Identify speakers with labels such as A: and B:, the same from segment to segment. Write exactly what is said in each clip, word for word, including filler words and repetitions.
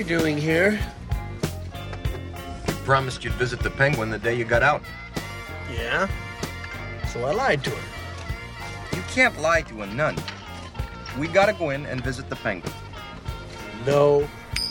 A: doing here?
B: You promised you'd visit the Penguin the day you got out.
A: Yeah? So I lied to her.
B: You can't lie to a nun. We gotta go in and visit the Penguin.
A: No.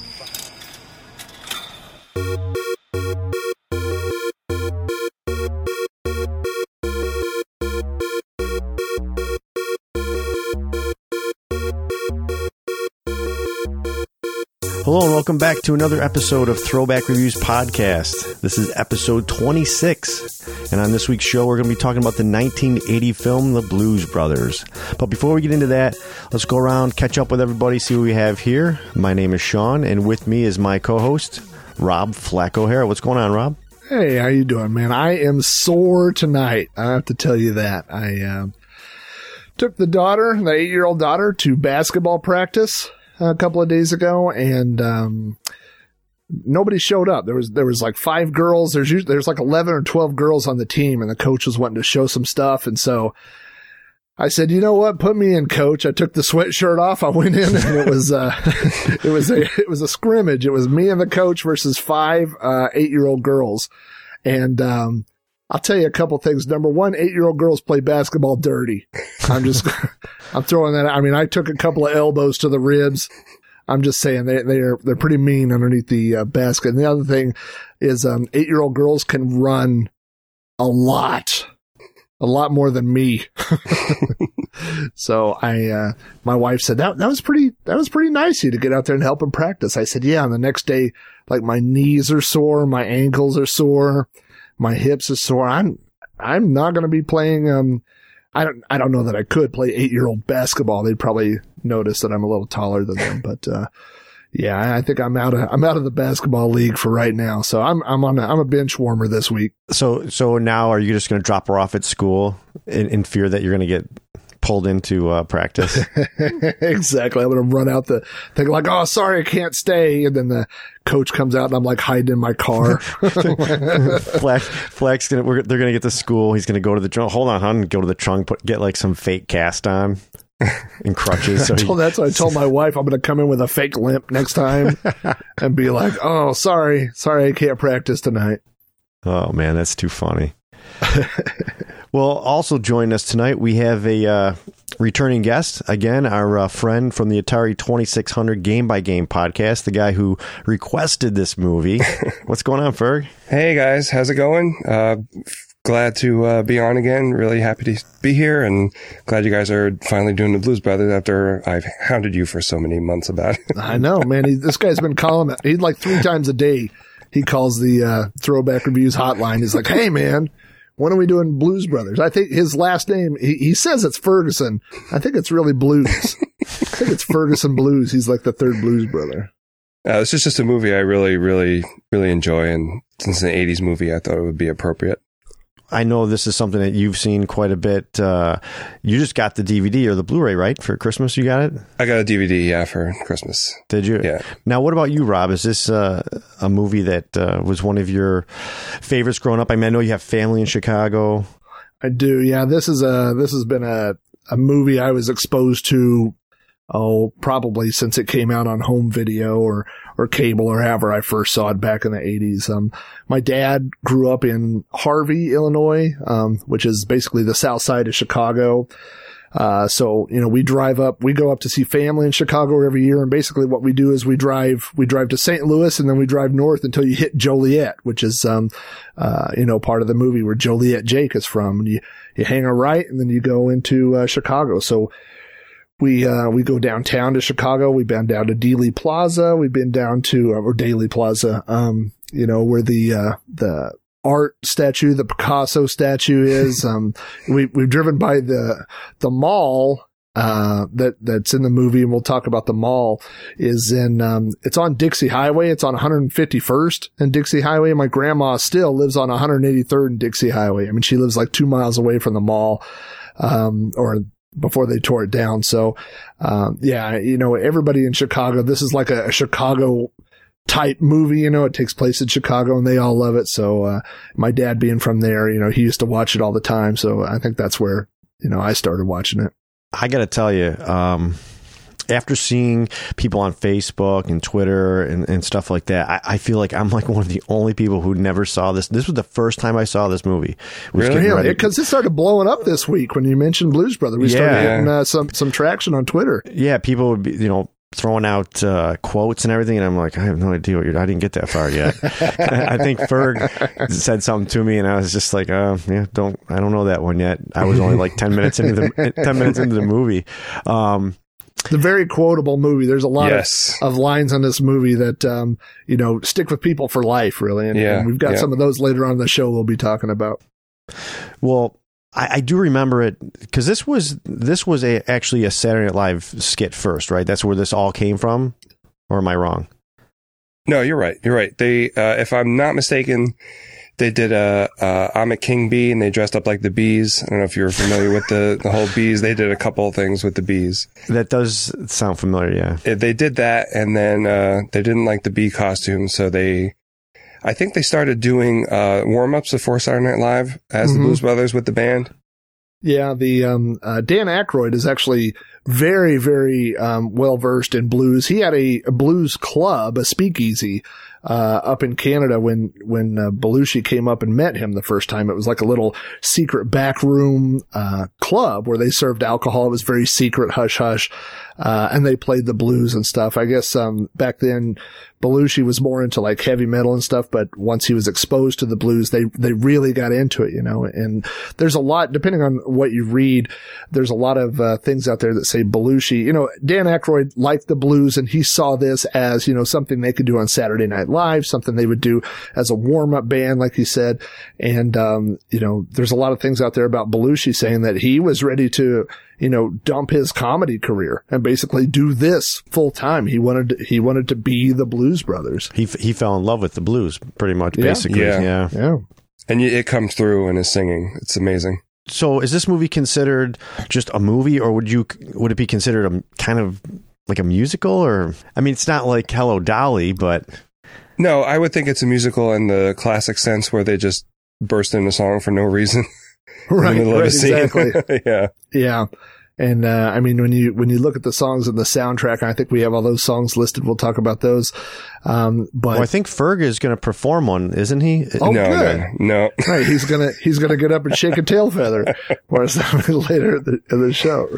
C: Hello and welcome back to another episode of Throwback Reviews Podcast. This is episode twenty-six, and on this week's show we're going to be talking about the nineteen eighty film The Blues Brothers. But before we get into that, let's go around, catch up with everybody, see what we have here. My name is Sean, and with me is my co-host, Rob Flack O'Hara. What's going on, Rob?
D: Hey, how you doing, man? I am sore tonight. I have to tell you that. I uh, took the daughter, the eight-year-old daughter, to basketball practice a couple of days ago, and um, nobody showed up. There was there was like five girls. There's usually, there's like eleven or twelve girls on the team, and the coach was wanting to show some stuff, and so I said, you know what, put me in, coach. I took the sweatshirt off. I went in, and it was uh, it was a it was a scrimmage. It was me and the coach versus five uh, eight year old girls, and um, I'll tell you a couple things. Number one, eight-year-old girls play basketball dirty. I'm just, I'm throwing that out. I mean, I took a couple of elbows to the ribs. I'm just saying they, they're, they're pretty mean underneath the uh, basket. And the other thing is, um, eight-year-old girls can run a lot, a lot more than me. So I, uh, my wife said that, that was pretty, that was pretty nice of you to get out there and help them practice. I said, yeah. And the next day, like my knees are sore, my ankles are sore. My hips are sore. I'm, I'm not going to be playing, um, I don't, I don't know that I could play eight year old basketball. They'd probably notice that I'm a little taller than them, but, uh, yeah, I think I'm out of, I'm out of the basketball league for right now. So I'm, I'm on, a, I'm a bench warmer this week.
C: So, so now are you just going to drop her off at school in, in fear that you're going to get pulled into uh, practice?
D: Exactly. I'm going to run out the thing like, oh, sorry, I can't stay. And then the coach comes out and I'm like hiding in my car.
C: Flack, Flack's gonna, we're, they're going to get to school. He's going to go to the trunk. Hold on, hon. Go to the trunk, put, get like some fake cast on and crutches. So
D: I told,
C: he,
D: that's what I told my wife. I'm going to come in with a fake limp next time and be like, oh, sorry. Sorry, I can't practice tonight.
C: Oh, man, that's too funny. Well, also joining us tonight, we have a uh, returning guest. Again, our uh, friend from the Atari twenty-six hundred Game by Game podcast, the guy who requested this movie. What's going on, Ferg?
E: Hey, guys. How's it going? Uh, glad to uh, be on again. Really happy to be here, and glad you guys are finally doing the Blues Brothers after I've hounded you for so many months about it.
D: I know, man. He, this guy's been calling it. He's like three times a day. He calls the uh, Throwback Reviews hotline. He's like, hey, man, when are we doing Blues Brothers? I think his last name, he, he says it's Ferguson. I think it's really Blues. I think it's Ferguson Blues. He's like the third Blues brother.
E: Uh, this is just a movie I really, really, really enjoy. And since it's an eighties movie, I thought it would be appropriate.
C: I know this is something that you've seen quite a bit. Uh, you just got the D V D or the Blu-ray, right? For Christmas, you got it?
E: I got a D V D, yeah, for Christmas.
C: Did you?
E: Yeah.
C: Now, what about you, Rob? Is this uh, a movie that uh, was one of your favorites growing up? I mean, I know you have family in Chicago.
D: I do, yeah. This is a this has been a a movie I was exposed to, oh, probably since it came out on home video or or cable or however I first saw it back in the eighties. Um, my dad grew up in Harvey, Illinois, um, which is basically the south side of Chicago. Uh, so, you know, we drive up, we go up to see family in Chicago every year. And basically what we do is we drive, we drive to Saint Louis and then we drive north until you hit Joliet, which is, um, uh, you know, part of the movie where Joliet Jake is from. And you, you hang a right and then you go into, uh, Chicago. So, We, uh, we go downtown to Chicago. We've been down to Dealey Plaza. We've been down to, uh, or Daly Plaza, um, you know, where the, uh, the art statue, the Picasso statue is. Um, we, we've driven by the, the mall, uh, that, that's in the movie. And we'll talk about the mall is in, um, it's on Dixie Highway. It's on one hundred fifty-first and Dixie Highway. My grandma still lives on one hundred eighty-third and Dixie Highway. I mean, she lives like two miles away from the mall, um, or before they tore it down. So, um, yeah, you know, everybody in Chicago, this is like a, a Chicago type movie, you know, it takes place in Chicago and they all love it. So, uh, my dad being from there, you know, he used to watch it all the time. So I think that's where, you know, I started watching it.
C: I got to tell you, um, after seeing people on Facebook and Twitter and, and stuff like that, I, I feel like I'm like one of the only people who never saw this. This was the first time I saw this movie. Was
E: Really?
D: Really? Because it started blowing up this week when you mentioned Blues Brothers. We started
C: Yeah.
D: getting uh, some, some traction on Twitter.
C: Yeah, people would be, you know, throwing out uh, quotes and everything, and I'm like, I have no idea what you're. I didn't get that far yet. I think Ferg said something to me, and I was just like, uh, yeah, don't. I don't know that one yet. I was only like ten minutes into the ten minutes into the movie. Um,
D: The very quotable movie. There's a lot
E: Yes.
D: of, of lines on this movie that, um, you know, stick with people for life, really. And,
E: Yeah,
D: and we've got
E: yeah.
D: some of those later on in the show we'll be talking about.
C: well, I, I do remember it because this was this was a actually a Saturday Night Live skit first, right? That's where this all came from, or am I wrong?
E: No, you're right. You're right. They, uh, if I'm not mistaken, they did a, uh, I'm a king bee, and they dressed up like the bees. I don't know if you're familiar with the, the whole bees. They did a couple of things with the bees.
C: That does sound familiar, yeah.
E: Uh, They did that, and then, uh, they didn't like the bee costume, so they, I think they started doing, uh, warm-ups before Saturday Night Live as
D: Mhm.
E: the Blues Brothers with the band.
D: Yeah, the um, uh, Dan Aykroyd is actually very, very um, well versed in blues. He had a, a blues club, a speakeasy, uh, up in Canada when when uh, Belushi came up and met him the first time. It was like a little secret backroom uh, club where they served alcohol. It was very secret, hush hush, uh, and they played the blues and stuff. I guess um, back then Belushi was more into like heavy metal and stuff, but once he was exposed to the blues, they they really got into it, you know. And there's a lot, depending on what you read, there's a lot of uh, things out there that say Belushi, you know, Dan Aykroyd liked the blues, and he saw this as, you know, something they could do on Saturday Night Live, something they would do as a warm-up band, like you said. And, um, you know, there's a lot of things out there about Belushi saying that he was ready to, you know, dump his comedy career and basically do this full time. He wanted to, he wanted to be the Blues Brothers.
C: He he fell in love with the blues, pretty much,
D: Yeah.
C: basically.
E: Yeah.
C: yeah.
D: Yeah.
E: And y- it comes through in his singing. It's amazing.
C: So, is this movie considered just a movie, or would you would it be considered a kind of like a musical? Or I mean, it's not like Hello Dolly, but
E: No, I would think it's a musical in the classic sense where they just burst into song for no reason.
D: Right.
E: in the middle of
D: right
E: a scene.
D: exactly.
E: Yeah.
D: Yeah. And, uh, I mean, when you, when you look at the songs in the soundtrack, I think we have all those songs listed. We'll talk about those. Um, but
C: well, I think Ferg is going to perform one, isn't he?
D: Oh,
E: no,
D: good.
E: no, no.
D: right, he's gonna, he's gonna get up and shake a tail feather for us later in the, in the show.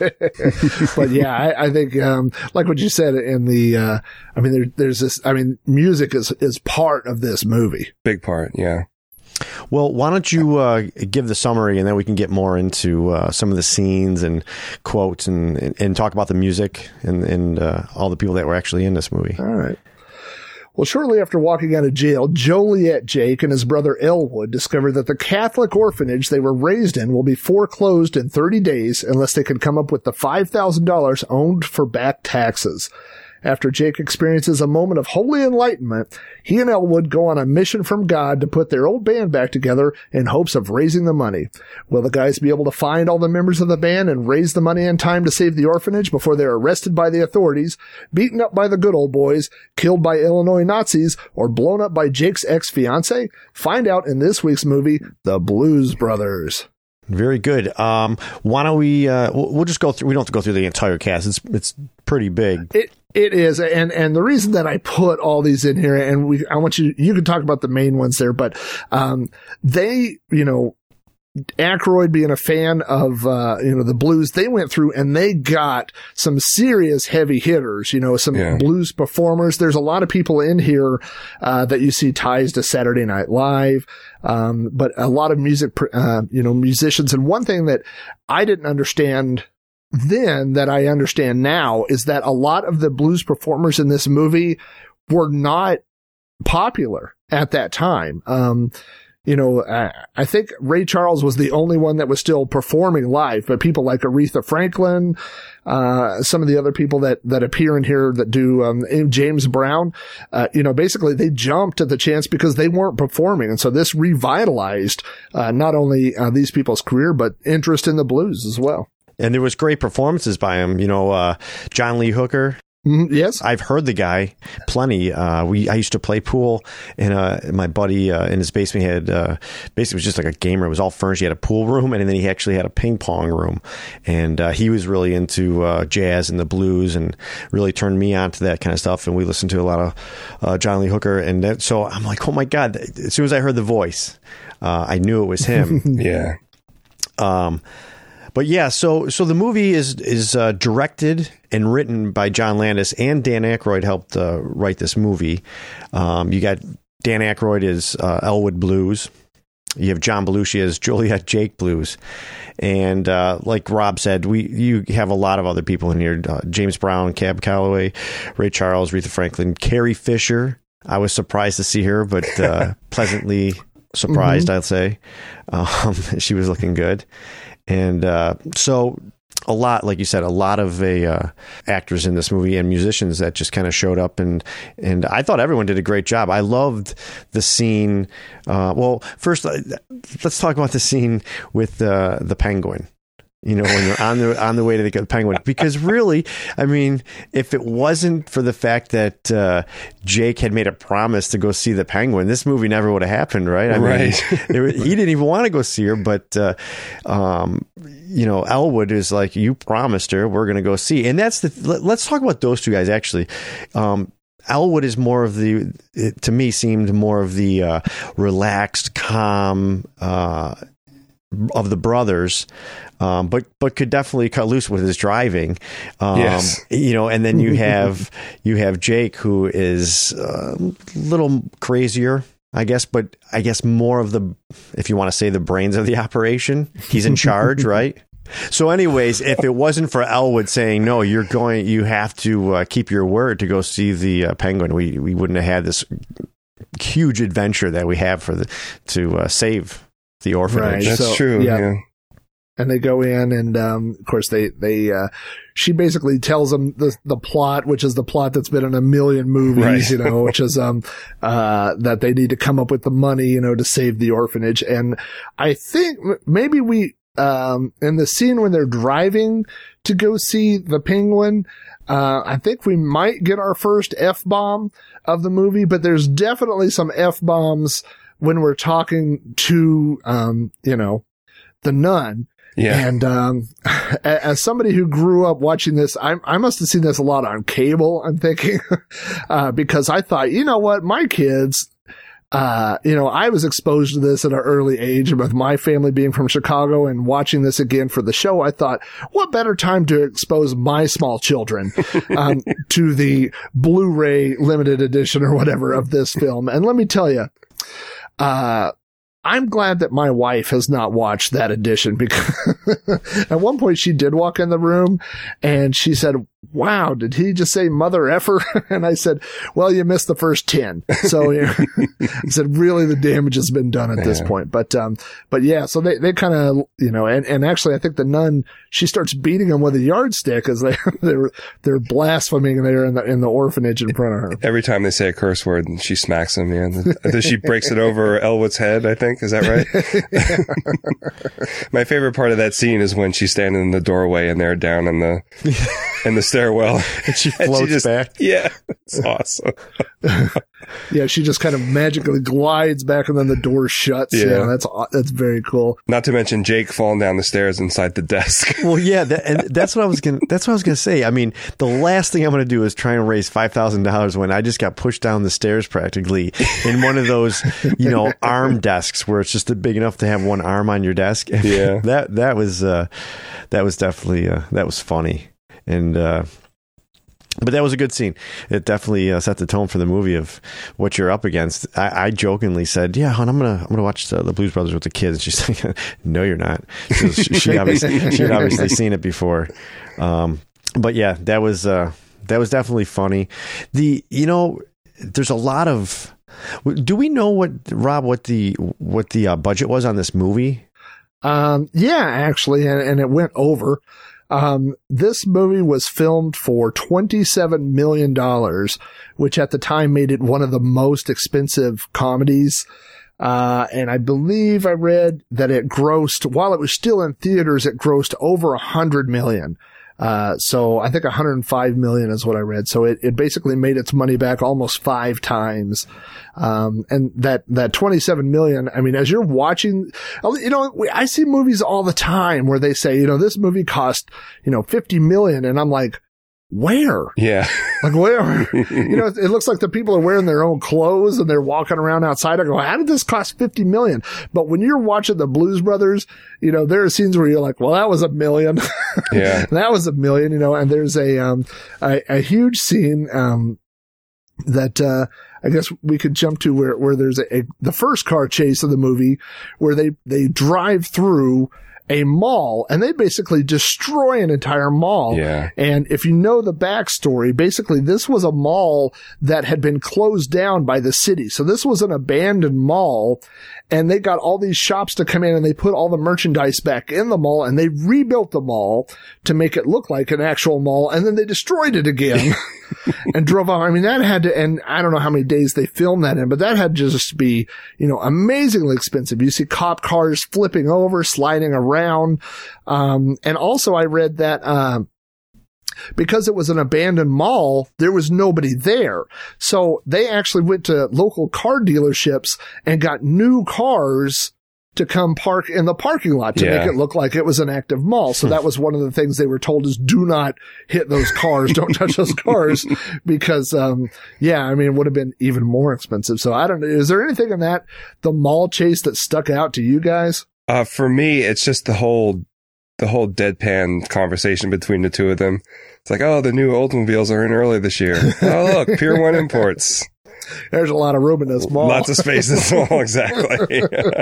D: But yeah, I, I think, um, like what you said in the, uh, I mean, there, there's this, I mean, music is, is part of this movie.
E: Big part. Yeah.
C: Well, why don't you uh, give the summary, and then we can get more into uh, some of the scenes and quotes, and, and, and talk about the music and, and uh, all the people that were actually in this movie.
D: All right. Well, shortly after walking out of jail, Joliet Jake and his brother Elwood discover that the Catholic orphanage they were raised in will be foreclosed in thirty days unless they can come up with the five thousand dollars owed for back taxes. After Jake experiences a moment of holy enlightenment, he and Elwood go on a mission from God to put their old band back together in hopes of raising the money. Will the guys be able to find all the members of the band and raise the money in time to save the orphanage before they're arrested by the authorities, beaten up by the good old boys, killed by Illinois Nazis, or blown up by Jake's ex-fiancée? Find out in this week's movie, The Blues Brothers.
C: Very good. Um, why don't we? Uh, we'll we'll just go through. We don't have to go through the entire cast. It's it's pretty big.
D: It it is, and and the reason that I put all these in here, and we, I want you, you can talk about the main ones there, but um, they, you know, Aykroyd being a fan of, uh, you know, the blues, they went through and they got some serious heavy hitters, you know, some
E: Yeah.
D: blues performers. There's a lot of people in here, uh, that you see ties to Saturday Night Live. Um, but a lot of music, uh, you know, musicians. And one thing that I didn't understand then that I understand now is that a lot of the blues performers in this movie were not popular at that time. Um, You know, I, I think Ray Charles was the only one that was still performing live, but people like Aretha Franklin, uh, some of the other people that, that appear in here that do, um, James Brown, uh, you know, basically they jumped at the chance because they weren't performing. And so this revitalized, uh, not only, uh, these people's career, but interest in the blues as well.
C: And there was great performances by him. You know, uh, John Lee Hooker.
D: Mm, yes.
C: I've heard the guy plenty. Uh, we I used to play pool, and uh, my buddy uh, in his basement had uh, basically it was just like a game room. It was all furnished. He had a pool room, and then he actually had a ping pong room. And uh, he was really into uh, jazz and the blues, and really turned me on to that kind of stuff. And we listened to a lot of uh, John Lee Hooker. And that, so I'm like, oh my God! As soon as I heard the voice, uh, I knew it was him.
E: Yeah.
C: Um. But yeah, so so the movie is is uh, directed and written by John Landis, and Dan Aykroyd helped uh, write this movie. Um, you got Dan Aykroyd as uh, Elwood Blues. You have John Belushi as Juliet Jake Blues, and uh, like Rob said, we you have a lot of other people in here: uh, James Brown, Cab Calloway, Ray Charles, Aretha Franklin, Carrie Fisher. I was surprised to see her, but uh, pleasantly surprised, mm-hmm. I'd say. Um, she was looking good. And uh, so a lot, like you said, a lot of uh, uh, actors in this movie and musicians that just kind of showed up. And, and I thought everyone did a great job. I loved the scene. Uh, well, first, uh, let's talk about the scene with uh, the penguin. You know, when they're on the on the way to the penguin, because really, I mean, if it wasn't for the fact that uh, Jake had made a promise to go see the penguin, this movie never would have happened, right? I
E: right.
C: mean, it, he didn't even want to go see her, but uh, um, you know, Elwood is like, you promised her, we're going to go see, and that's the. Let, let's talk about those two guys actually. Um, Elwood is more of the, it, to me, seemed more of the uh, relaxed, calm. Uh, of the brothers, um, but but could definitely cut loose with his driving. Um,
E: yes.
C: You know, and then you have you have Jake, who is a little crazier, I guess, but I guess more of the, if you want to say, the brains of the operation. He's in charge, right? So anyways, if it wasn't for Elwood saying, no, you're going, you have to uh, keep your word to go see the uh, penguin, we, we wouldn't have had this huge adventure that we have for the, to uh, save the orphanage.
D: Right.
E: That's
D: So,
E: true.
D: yeah.
E: Yeah.
D: And they go in, and um, of course they they uh, she basically tells them the the plot, which is the plot that's been in a million movies,
E: Right.
D: you know, which is um uh that they need to come up with the money, you know, to save the orphanage. And I think maybe we um in the scene when they're driving to go see the penguin, uh I think we might get our first F-bomb of the movie, but there's definitely some F-bombs when we're talking to um you know, the nun.
E: Yeah.
D: And um, as somebody who grew up watching this, I, I must have seen this a lot on cable, I'm thinking, uh, because I thought, you know what, my kids, uh, you know, I was exposed to this at an early age, with my family being from Chicago and watching this again for the show. I thought, what better time to expose my small children um, to the Blu-ray limited edition or whatever of this film? And let me tell you, uh, I'm glad that my wife has not watched that edition, because at one point she did walk in the room and she said, wow, did he just say mother effer? And I said, well, you missed the first ten. So you know, I said, really, the damage has been done at this
E: Yeah.
D: point. But, um, but yeah, so they, they kind of, you know, and, and actually I think the nun, she starts beating him with a yardstick as they, they're, they're blaspheming there in the, in the orphanage in front of her.
E: Every time they say a curse word, she smacks him. Yeah. And then she breaks it over Elwood's head, I think. Is that right? My favorite part of that scene is when she's standing in the doorway and they're down in the, in the stairwell.
C: And she floats
E: just,
C: back.
E: Yeah. It's awesome.
D: Yeah, she just kind of magically glides back and then the door shuts.
E: Yeah.
D: Yeah, that's that's very cool.
E: Not to mention Jake falling down the stairs inside the desk.
C: Well, yeah, that, and that's what I was gonna. That's what I was gonna say. I mean, the last thing I'm gonna do is try and raise five thousand dollars when I just got pushed down the stairs practically in one of those, you know, arm desks where it's just big enough to have one arm on your desk.
E: Yeah.
C: that that was uh, that was definitely uh, that was funny, and uh, but that was a good scene. It definitely uh, set the tone for the movie of what you're up against. I, I jokingly said, "Yeah, hon, I'm gonna I'm gonna watch the, the Blues Brothers with the kids." And she's like, "No, you're not." She, she obviously she had obviously seen it before. Um, but yeah, that was uh, that was definitely funny. The you know, there's a lot of. Do we know what Rob what the what the uh, budget was on this movie?
D: Um, yeah, actually, and, and it went over. Um, this movie was filmed for twenty-seven million dollars, which at the time made it one of the most expensive comedies. Uh, and I believe I read that it grossed, while it was still in theaters, it grossed over a hundred million. Uh, so I think one hundred five million is what I read. So it, it basically made its money back almost five times. Um, and that, that twenty-seven million, I mean, as you're watching, you know, I see movies all the time where they say, you know, this movie cost, you know, fifty million. And I'm like, where?
E: Yeah.
D: Like where? You know, it looks like the people are wearing their own clothes and they're walking around outside. I go, how did this cost fifty million? But when you're watching the Blues Brothers, you know, there are scenes where you're like, well, that was a million.
E: Yeah.
D: That was a million, you know, and there's a, um, a, a huge scene, um, that, uh, I guess we could jump to where, where there's a, a, the first car chase of the movie where they, they drive through a mall and they basically destroy an entire mall.
E: Yeah.
D: And if you know the backstory, basically this was a mall that had been closed down by the city. So this was an abandoned mall and they got all these shops to come in and they put all the merchandise back in the mall and they rebuilt the mall to make it look like an actual mall. And then they destroyed it again and drove off. I mean, that had to, and I don't know how many days they filmed that in, but that had to just be, you know, amazingly expensive. You see cop cars flipping over, sliding around. Um, and also I read that, um, because it was an abandoned mall, there was nobody there. So they actually went to local car dealerships and got new cars to come park in the parking lot to
E: Yeah.
D: make it look like it was an active mall. So that was one of the things they were told is do not hit those cars. Don't touch those cars because, um, yeah, I mean, it would have been even more expensive. So I don't know. Is there anything in that, the mall chase that stuck out to you guys?
E: Uh, for me, it's just the whole, the whole deadpan conversation between the two of them. It's like, oh, the new Oldsmobiles are in early this year. Oh, look, Pier One Imports.
D: There's a lot of room in this mall.
E: Lots of space in this mall, exactly.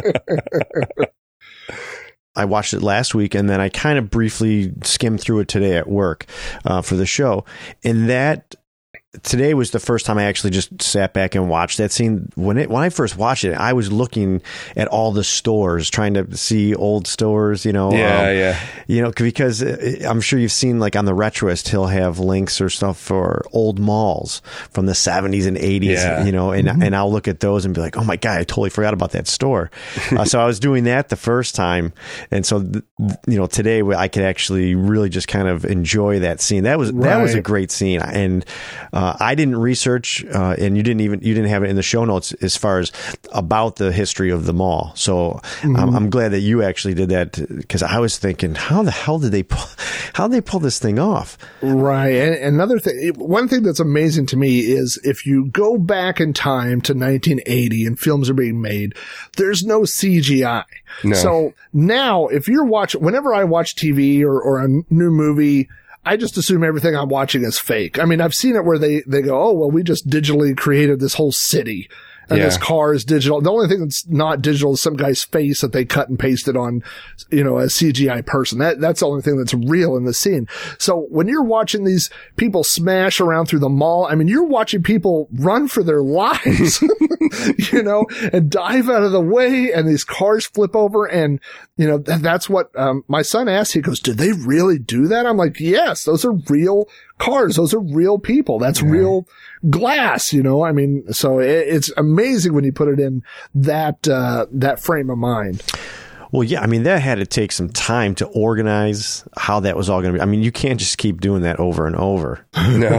C: I watched it last week and then I kind of briefly skimmed through it today at work uh, for the show. And that today was the first time I actually just sat back and watched that scene. When it, when I first watched it, I was looking at all the stores, trying to see old stores, you know.
E: Yeah,
C: um,
E: yeah.
C: You know, because I'm sure you've seen like on the Retroist, he'll have links or stuff for old malls from the seventies and eighties,
E: Yeah.
C: you know, and, mm-hmm. and I'll look at those and be like, oh my God, I totally forgot about that store. uh, so I was doing that the first time. And so, th- you know, today I could actually really just kind of enjoy that scene. That was,
D: Right.
C: that was a great scene. And, uh, I didn't research, uh, and you didn't even, you didn't have it in the show notes as far as about the history of the mall. So mm-hmm. um, I'm glad that you actually did that because I was thinking, how the hell did they pull, how did they pull this thing off?
D: Right. And another thing, one thing that's amazing to me is if you go back in time to nineteen eighty and films are being made, there's no C G I.
E: No.
D: So now if you're watching, whenever I watch T V or, or a new movie, I just assume everything I'm watching is fake. I mean, I've seen it where they, they go, oh, well, we just digitally created this whole city. And
E: Yeah.
D: this car is digital. The only thing that's not digital is some guy's face that they cut and pasted on, you know, a C G I person. That, that's the only thing that's real in the scene. So when you're watching these people smash around through the mall, I mean, you're watching people run for their lives, you know, and dive out of the way and these cars flip over. And, you know, th- that's what, um, my son asked. He goes, did they really do that? I'm like, yes, those are real cars. Those are real people. That's
E: Yeah.
D: real glass, you know, I mean, so it, it's amazing when you put it in that, uh, that frame of mind.
C: Well, yeah, I mean, that had to take some time to organize how that was all going to be. I mean, you can't just keep doing that over and over.
E: No.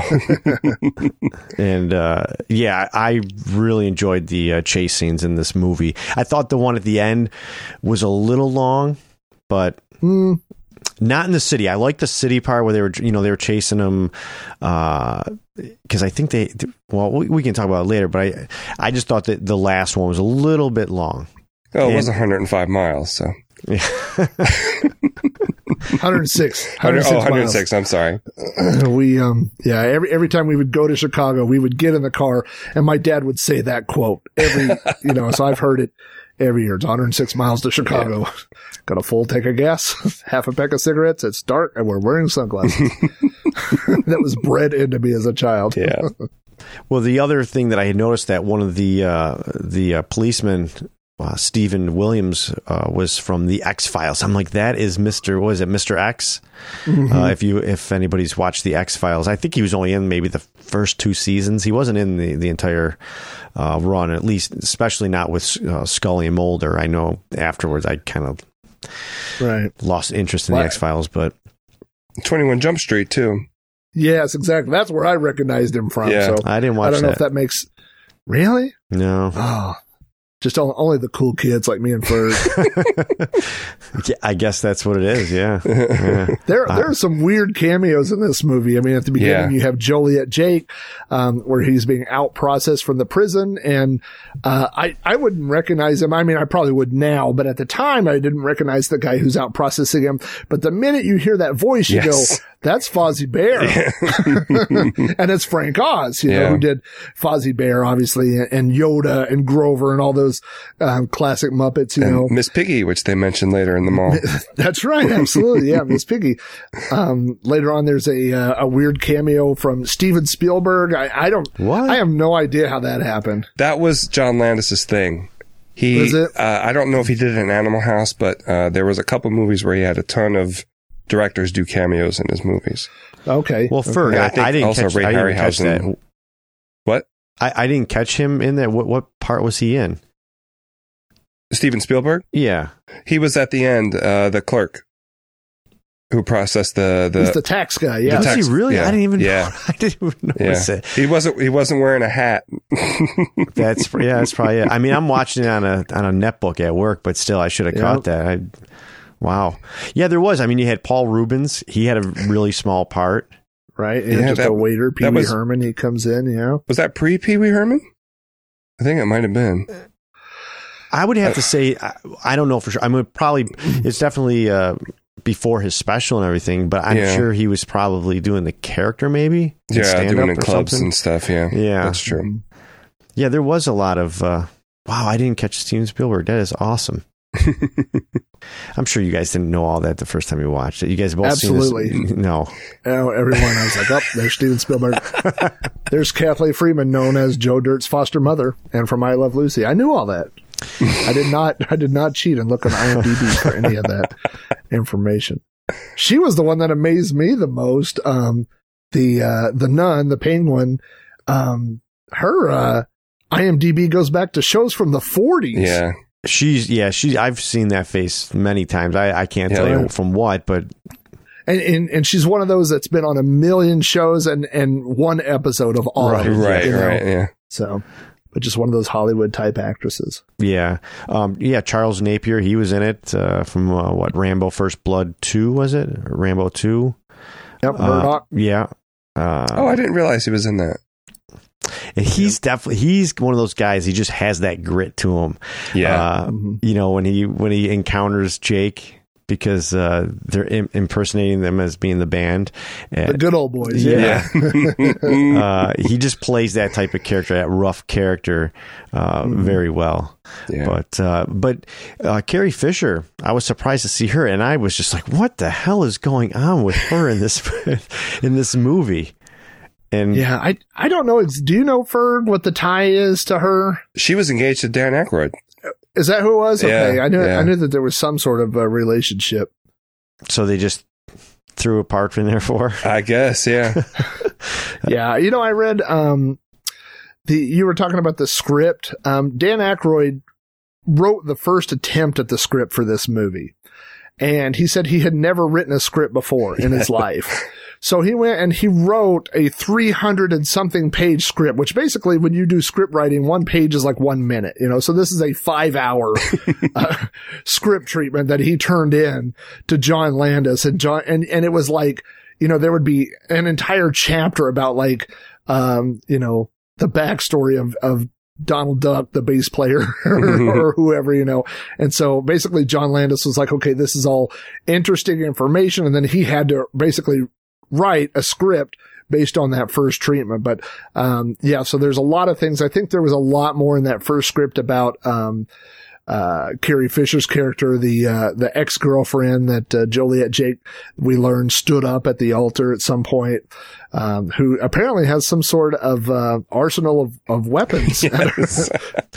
C: And, uh, yeah, I really enjoyed the uh, chase scenes in this movie. I thought the one at the end was a little long, but
D: Mm.
C: not in the city. I like the city part where they were, you know, they were chasing them, uh, because I think they, well, we, we can talk about it later, but I, I just thought that the last one was a little bit long.
E: Oh, it
C: And-
E: was one hundred five miles, so.
D: one hundred six.
E: one hundred, oh,
D: miles.
E: one hundred six, I'm sorry.
D: We, um, yeah, every, every time we would go to Chicago, we would get in the car and my dad would say that quote every, you know, so I've heard it every year. It's one hundred six miles to Chicago. Yeah. Got a full tank of gas, half a pack of cigarettes. It's dark and we're wearing sunglasses. That was bred into me as a child.
E: Yeah.
C: Well, the other thing that I had noticed that one of the, uh, the uh, policemen, Uh, Stephen Williams uh, was from the X-Files. I'm like, that is Mister What is it, Mister X? Mm-hmm. Uh, if you, if anybody's watched the X-Files, I think he was only in maybe the first two seasons. He wasn't in the the entire uh, run, at least, especially not with uh, Scully and Mulder. I know afterwards I kind of
D: right
C: lost interest in
D: well,
C: the X-Files, but
E: twenty-one Jump Street, too.
D: Yes, exactly. That's where I recognized him from.
E: Yeah.
D: So
C: I didn't watch
D: I don't know
C: that.
D: if that makes... Really?
C: No.
D: Oh, just only, only the cool kids like me and Ferg.
C: Yeah, I guess that's what it is. Yeah. yeah.
D: There, there are some weird cameos in this movie. I mean, at the beginning,
E: Yeah.
D: you have Joliet Jake, um, where he's being out processed from the prison, and uh, I, I wouldn't recognize him. I mean, I probably would now, but at the time, I didn't recognize the guy who's out processing him. But the minute you hear that voice, you
E: Yes.
D: go, "That's Fozzie Bear," and it's Frank Oz, you know,
E: Yeah.
D: who did Fozzie Bear, obviously, and, and Yoda and Grover and all those um, classic Muppets, you know.
E: And Miss Piggy, which they mentioned later in the mall.
D: That's right. Absolutely. Yeah. Miss Piggy. Um, later on, there's a, uh, a weird cameo from Steven Spielberg. I, I don't,
C: What?
D: I have no idea how that happened.
E: That was John Landis's thing. He,
D: Was it?
E: Uh, I don't know if he did it in Animal House, but uh, there was a couple movies where he had a ton of directors do cameos in his movies.
D: Okay.
C: Well, Ferg,
E: And I
C: I,
E: think
C: I didn't
E: also
C: catch,
E: Ray
C: I didn't catch that.
E: Harryhausen. What?
C: I, I didn't catch him in that. What, what part was he in?
E: Steven Spielberg?
C: Yeah.
E: He was at the end, uh, the clerk who processed the the,
D: He's the tax guy. Yeah.
C: Was
E: tax-
C: he really?
E: yeah.
C: I didn't even.
E: Yeah.
C: I didn't even
E: yeah.
C: notice it.
E: He wasn't he wasn't wearing a hat.
C: That's yeah. That's probably it. I mean, I'm watching it on a on a netbook at work, but still, I should have
D: Yeah.
C: caught that. I, wow. Yeah, there was. I mean, you had Paul Rubens. He had a really small part.
D: Right. And
E: Yeah,
D: just
E: that-
D: a waiter, Pee
E: that
D: Wee
E: was-
D: Herman. He comes in, you know.
E: Was that pre Pee Wee Herman? I think it might have been.
C: I would have to say, I, I don't know for sure. I mean, probably it's definitely uh, before his special and everything, but I'm
E: Yeah.
C: sure he was probably doing the character maybe. in
E: Yeah,
C: stand-up
E: doing it in
C: or
E: clubs
C: something.
E: and stuff. Yeah,
C: Yeah.
E: that's true.
C: Yeah, there was a lot of. Uh, wow, I didn't catch Steven Spielberg. That is awesome. I'm sure you guys didn't know all that the first time you watched it. You guys both
D: Absolutely.
C: seen this? No.
D: Oh, everyone. I was like, oh, there's Steven Spielberg. There's Kathleen Freeman, known as Joe Dirt's foster mother, and from I Love Lucy. I knew all that. I did not. I did not cheat and look on I M D B for any of that information. She was the one that amazed me the most. Um, the uh, the nun, the penguin. Um, her uh, I M D B goes back to shows from the forties.
E: Yeah,
C: She's, yeah, she, I've seen that face many times. I, I can't
E: Yeah.
C: tell you from what, but
D: And, and and she's one of those that's been on a million shows and and one episode of all.
C: Right,
D: of it,
E: right,
D: you know?
E: right. Yeah,
D: So, but just one of those Hollywood type actresses.
C: yeah. Um, yeah, Charles Napier, he was in it uh, from uh, what, Rambo First Blood two, was it? Or Rambo two?
D: Yep,
C: Uh,
D: Murdoch.
C: yeah. Uh,
E: oh, I didn't realize he was in that.
C: and he's definitely, he's one of those guys, he just has that grit to him.
E: Yeah,
C: Uh,
D: Mhm.
C: you know, when he, when he encounters Jake, because uh, they're im- impersonating them as being the band.
D: The
C: And,
D: good old boys. Yeah.
E: yeah.
C: uh, he just plays that type of character, that rough character, uh,
D: Mhm.
C: very well.
E: Yeah.
C: But uh, but uh, Carrie Fisher, I was surprised to see her, and I was just like, "What the hell is going on with her in this in this movie?" And
D: Yeah, I I don't know. It's, do you know, Ferg, what the tie is to her?
E: She was engaged to Dan Aykroyd.
D: Is that who it was? Okay,
E: Yeah,
D: I knew
E: yeah.
D: I knew that there was some sort of uh, relationship.
C: so they just threw a part in there for her.
E: I guess. Yeah.
D: Yeah, you know, I read um the you were talking about the script. Um, Dan Aykroyd wrote the first attempt at the script for this movie, and he said he had never written a script before in his life. So he went and he wrote a three hundred and something page script, which basically when you do script writing, one page is like one minute, you know, so this is a five hour uh, script treatment that he turned in to John Landis and John, and, and it was like, you know, there would be an entire chapter about like, um, you know, the backstory of, of Donald Duck, the bass player or whoever, you know. And so basically John Landis was like, okay, this is all interesting information. And then he had to basically write a script based on that first treatment. But, um, yeah, so there's a lot of things. I think there was a lot more in that first script about, um, uh, Carrie Fisher's character, the, uh, the ex-girlfriend that, uh, Joliet Jake, we learned stood up at the altar at some point, um, who apparently has some sort of, uh, arsenal of, of weapons.
E: Yes.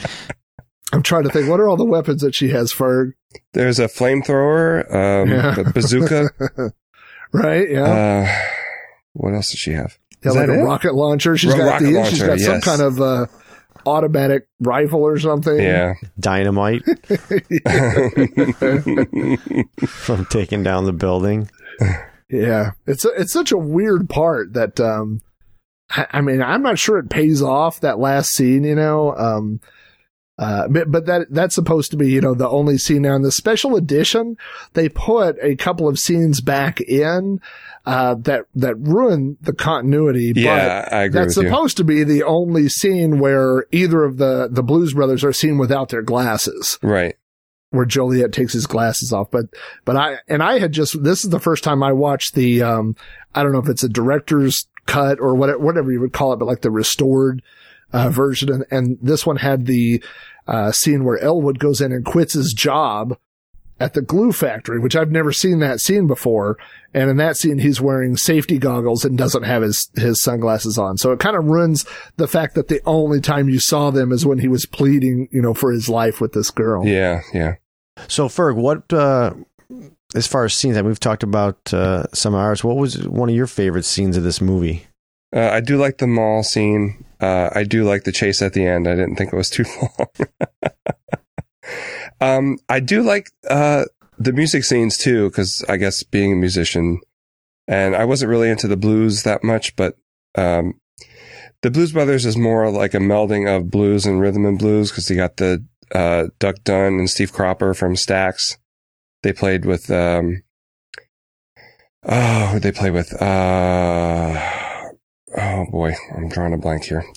D: I'm trying to think, what are all the weapons that she has, Ferg?
E: There's a flamethrower, um,
D: Yeah.
E: a bazooka.
D: Right? Yeah.
E: Uh, what else does she have?
D: Yeah,
E: Is
D: like
E: that
D: a
E: it?
D: rocket launcher. She's
E: Ro-
D: got
E: rocket
D: the, she's
E: launcher,
D: got some
E: yes.
D: kind of, uh, automatic rifle or something.
E: Yeah.
C: Dynamite from taking down the building.
D: Yeah, it's a, it's such a weird part that um, I, I mean, I'm not sure it pays off that last scene, you know. Um, uh, but, but that that's supposed to be, you know, the only scene. Now in the special edition, they put a couple of scenes back in uh, that that ruin the continuity.
E: Yeah,
D: but
E: I agree
D: that's
E: with you.
D: supposed to be the only scene where either of the the Blues Brothers are seen without their glasses.
E: Right.
D: Where Joliet takes his glasses off. But, but I, and I had just, this is the first time I watched the, um, I don't know if it's a director's cut or whatever, whatever you would call it, but like the restored, uh, version. And, and this one had the, uh, scene where Elwood goes in and quits his job at the glue factory, which I've never seen that scene before. And in that scene, he's wearing safety goggles and doesn't have his, his sunglasses on. So it kind of ruins the fact that the only time you saw them is when he was pleading, you know, for his life with this girl.
E: Yeah, yeah.
C: So, Ferg, what, uh, as far as scenes, that we've talked about uh, some of ours, what was one of your favorite scenes of this movie?
E: Uh, I do like the mall scene. Uh, I do like the chase at the end. I didn't think it was too long. um, I do like uh, the music scenes too, because I guess being a musician, and I wasn't really into the blues that much, but um, the Blues Brothers is more like a melding of blues and rhythm and blues, because you got the uh, Duck Dunn and Steve Cropper from Stax. They played with, um, oh, who'd they play with? Uh, oh boy, I'm drawing a blank here.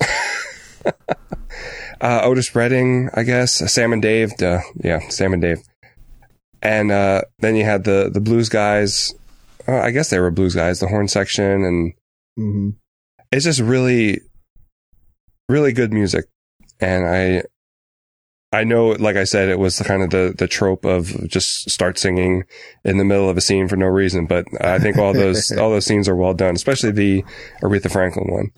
E: uh, Otis Redding, I guess. Sam and Dave. Duh. Yeah, Sam and Dave. And uh, then you had the, the blues guys. Uh, I guess they were blues guys, the horn section. And
D: Mm-hmm.
E: it's just really, really good music. And I, I know, like I said, it was kind of the, the trope of just start singing in the middle of a scene for no reason. But I think all those, all those scenes are well done, especially the Aretha Franklin one.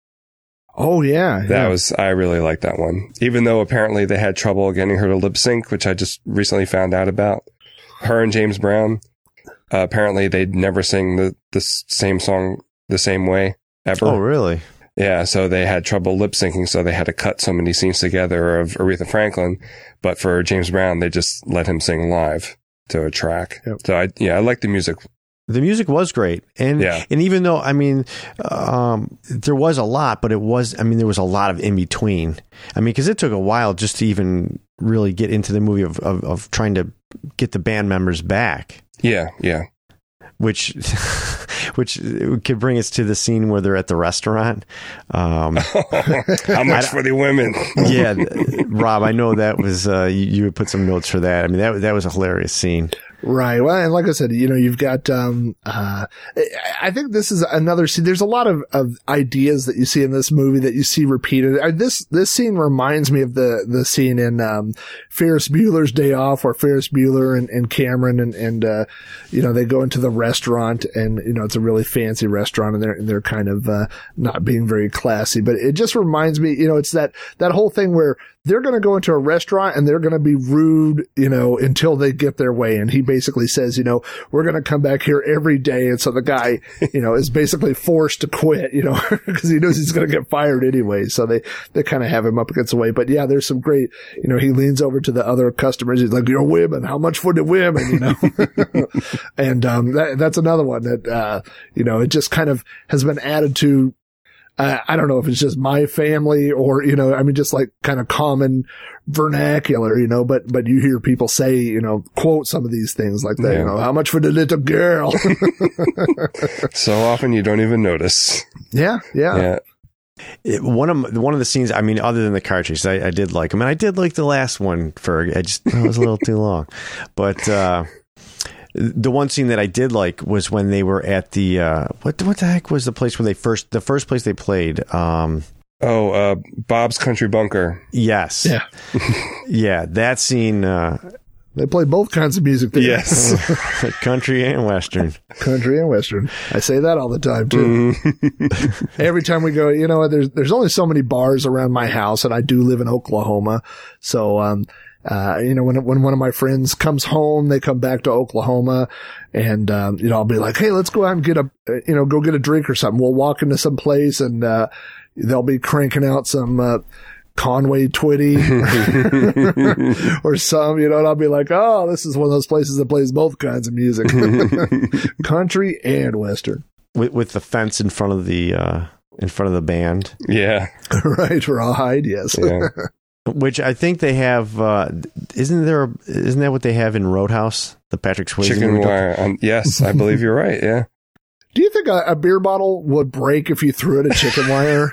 D: Oh, yeah.
E: That
D: yeah.
E: was, I really liked that one. Even though apparently they had trouble getting her to lip sync, which I just recently found out about. Her and James Brown, uh, apparently they'd never sing the, the same song the same way ever.
C: Oh, really?
E: Yeah, so they had trouble lip syncing, so they had to cut so many scenes together of Aretha Franklin. But for James Brown, they just let him sing live to a track.
D: Yep.
E: So I, yeah, I like the music.
C: The music was great. And,
E: Yeah.
C: and even though, I mean, um, there was a lot, but it was, I mean, there was a lot of in between. I mean, cause it took a while just to even really get into the movie of, of, of trying to get the band members back.
E: Yeah, yeah.
C: Which, which could bring us to the scene where they're at the restaurant. Um,
E: How much for the women?
C: yeah, Rob, I know that was, uh, you, you would put some notes for that. I mean, that, that was a hilarious scene.
D: Right. Well, and like I said, you know, you've got, um, uh, I think this is another scene. There's a lot of, of ideas that you see in this movie that you see repeated. Uh, this, this scene reminds me of the, the scene in, um, Ferris Bueller's Day Off, where Ferris Bueller and, and Cameron and, and, uh, you know, they go into the restaurant and, you know, it's a really fancy restaurant and they're, and they're kind of, uh, not being very classy, but it just reminds me, you know, it's that, that whole thing where they're going to go into a restaurant and they're going to be rude, you know, until they get their way. And he basically says, you know, we're going to come back here every day. And so the guy, you know, is basically forced to quit, you know, because he knows he's going to get fired anyway. So they, they kind of have him up against the way. But yeah, there's some great, you know, he leans over to the other customers. He's like, you're women. How much for the women, you know? and, um, that, that's another one that, uh, you know, it just kind of has been added to. Uh, I don't know if it's just my family or, you know, I mean, just like kind of common vernacular, you know, but, but you hear people say, you know, quote some of these things like that,
E: Yeah.
D: you know, how much for the little girl?
E: So often you don't even notice.
D: yeah, yeah.
E: Yeah.
C: It, one of one of the scenes, I mean, other than the car chase, I, I did like them, and I did like the last one. For I just it was a little too long, but uh, the one scene that I did like was when they were at the uh, what what the heck was the place where they first the first place they played. Um,
E: Oh, uh, Bob's Country Bunker.
C: yes,
D: Yeah.
C: yeah, that scene, uh,
D: They play both kinds of music there.
E: Yes.
C: country and western.
D: Country and Western. I say that all the time too. Every time we go, you know what, there's, there's only so many bars around my house and I do live in Oklahoma. So, um, uh, you know, when, when one of my friends comes home, they come back to Oklahoma and, um, you know, I'll be like, hey, let's go out and get a, you know, go get a drink or something. We'll walk into some place and, uh, they'll be cranking out some, uh, Conway Twitty or, or some, you know, and I'll be like, oh, this is one of those places that plays both kinds of music, country and Western.
C: With, with the fence in front of the, uh, in front of the band.
E: Yeah.
D: Right. Rawhide. Yes.
E: Yeah.
C: Which I think they have, uh, isn't there, a, isn't that what they have in Roadhouse? The Patrick Swayze
E: Chicken
C: movie?
E: wire. Um, yes, I believe you're right. Yeah.
D: Do you think a, a beer bottle would break if you threw it at chicken wire?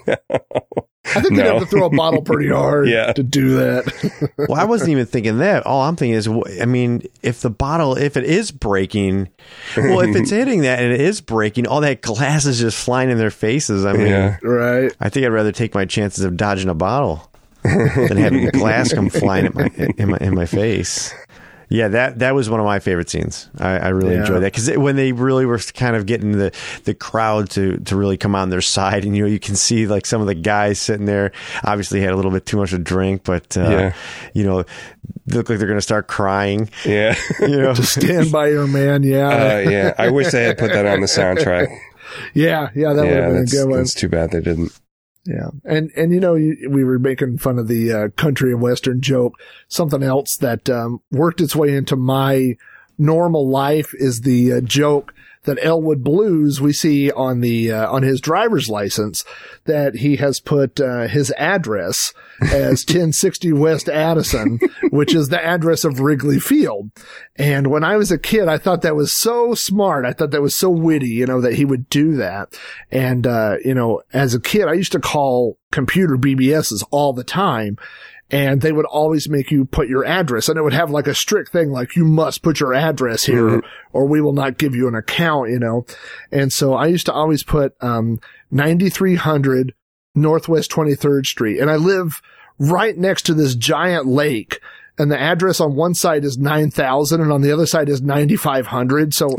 D: I think
E: No.
D: they'd have to throw a bottle pretty hard
E: Yeah.
D: to do that.
C: Well, I wasn't even thinking that. All I'm thinking is, I mean, if the bottle, if it is breaking, well, if it's hitting that and it is breaking, all that glass is just flying in their faces. I mean,
E: Yeah.
D: Right.
C: I think I'd rather take my chances of dodging a bottle than having glass come flying at my, in my in my face. Yeah, that that was one of my favorite scenes. I, I really
D: Yeah.
C: enjoyed that because when they really were kind of getting the, the crowd to, to really come on their side, and you know you can see like some of the guys sitting there obviously had a little bit too much to drink, but uh,
E: Yeah.
C: you know they look like they're going to start crying.
E: Yeah.
C: You know,
D: To stand by your man. Yeah.
E: Uh, yeah. I wish they had put that on the soundtrack.
D: yeah. Yeah. That would
E: Yeah,
D: have been a
E: that's,
D: good one.
E: that's too bad they didn't.
D: Yeah. And, and you know, you, we were making fun of the uh, country and Western joke. Something else that um, worked its way into my normal life is the uh, joke that Elwood Blues, we see on the, uh, on his driver's license, that he has put uh, his address as ten sixty West Addison, which is the address of Wrigley Field. And when I was a kid, I thought that was so smart. I thought that was so witty, you know, that he would do that. And, uh, you know, as a kid, I used to call computer B B Ss all the time. And they would always make you put your address, and it would have like a strict thing, like you must put your address here
E: Mhm.
D: or we will not give you an account, you know? And so I used to always put, um, ninety-three hundred Northwest twenty-third Street. And I live right next to this giant lake, and the address on one side is nine thousand and on the other side is ninety-five hundred. So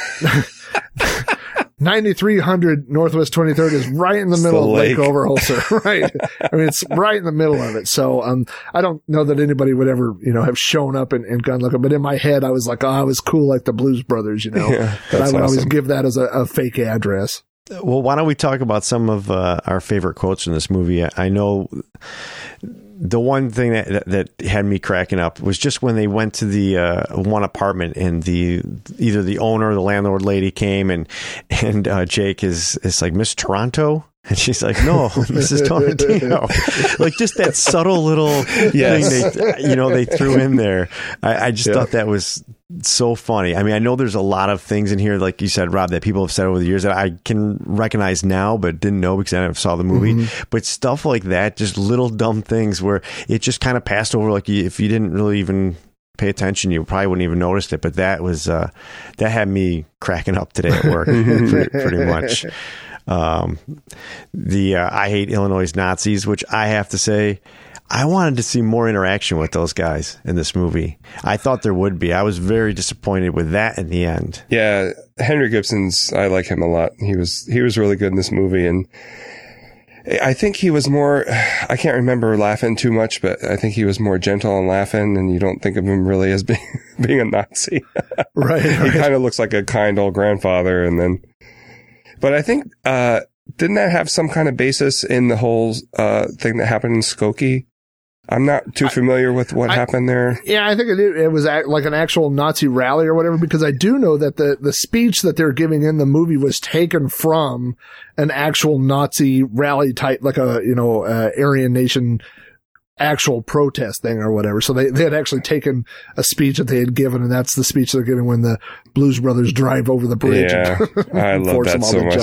D: ninety-three hundred Northwest twenty-third is right in the
E: It's
D: middle
E: the
D: of Lake
E: lake.
D: Overholser, right? I mean, it's right in the middle of it. So, um, I don't know that anybody would ever, you know, have shown up and, and gone looking, but in my head, I was like, oh, I was cool like the Blues Brothers, you know,
E: Yeah,
D: but I
E: that's
D: would always
E: awesome.
D: give that as a, a fake address.
C: well, why don't we talk about some of uh, our favorite quotes in this movie? I, I know the one thing that, that that had me cracking up was just when they went to the uh, one apartment, and the either the owner or the landlord lady came, and and uh, Jake is is like, Miss Toronto. And she's like, no, Missus Torrentino. Like just that subtle little
E: Yes.
C: thing they, you know, they threw in there. I, I just
E: Yeah.
C: thought that was so funny. I mean, I know there's a lot of things in here, like you said, Rob, that people have said over the years that I can recognize now, but didn't know because I never saw the movie. Mm-hmm. But stuff like that, just little dumb things where it just kind of passed over. Like you, if you didn't really even pay attention, you probably wouldn't even noticed it. But that was, uh, that had me cracking up today at work pretty, pretty much. Um, the uh, I hate Illinois Nazis, which I have to say, I wanted to see more interaction with those guys in this movie. I thought there would be. I was very disappointed with that in the end.
E: Yeah, Henry Gibson's, I like him a lot. He was he was really good in this movie, and I think he was more, I can't remember laughing too much, but I think he was more gentle and laughing, and you don't think of him really as being being a Nazi.
D: Right.
E: He
D: right.
E: kind of looks like a kind old grandfather, and then, but I think, uh, didn't that have some kind of basis in the whole uh, thing that happened in Skokie? I'm not too familiar with what
D: I-
E: happened there.
D: Yeah, I think it, it was act, like an actual Nazi rally or whatever, because I do know that the, the speech that they're giving in the movie was taken from an actual Nazi rally type, like a, you know, uh, Aryan Nation actual protest thing or whatever. So they, they had actually taken a speech that they had given, and that's the speech they're giving when the Blues Brothers drive over the bridge.
E: Yeah, I love
D: force
E: that
D: them all
E: so
D: to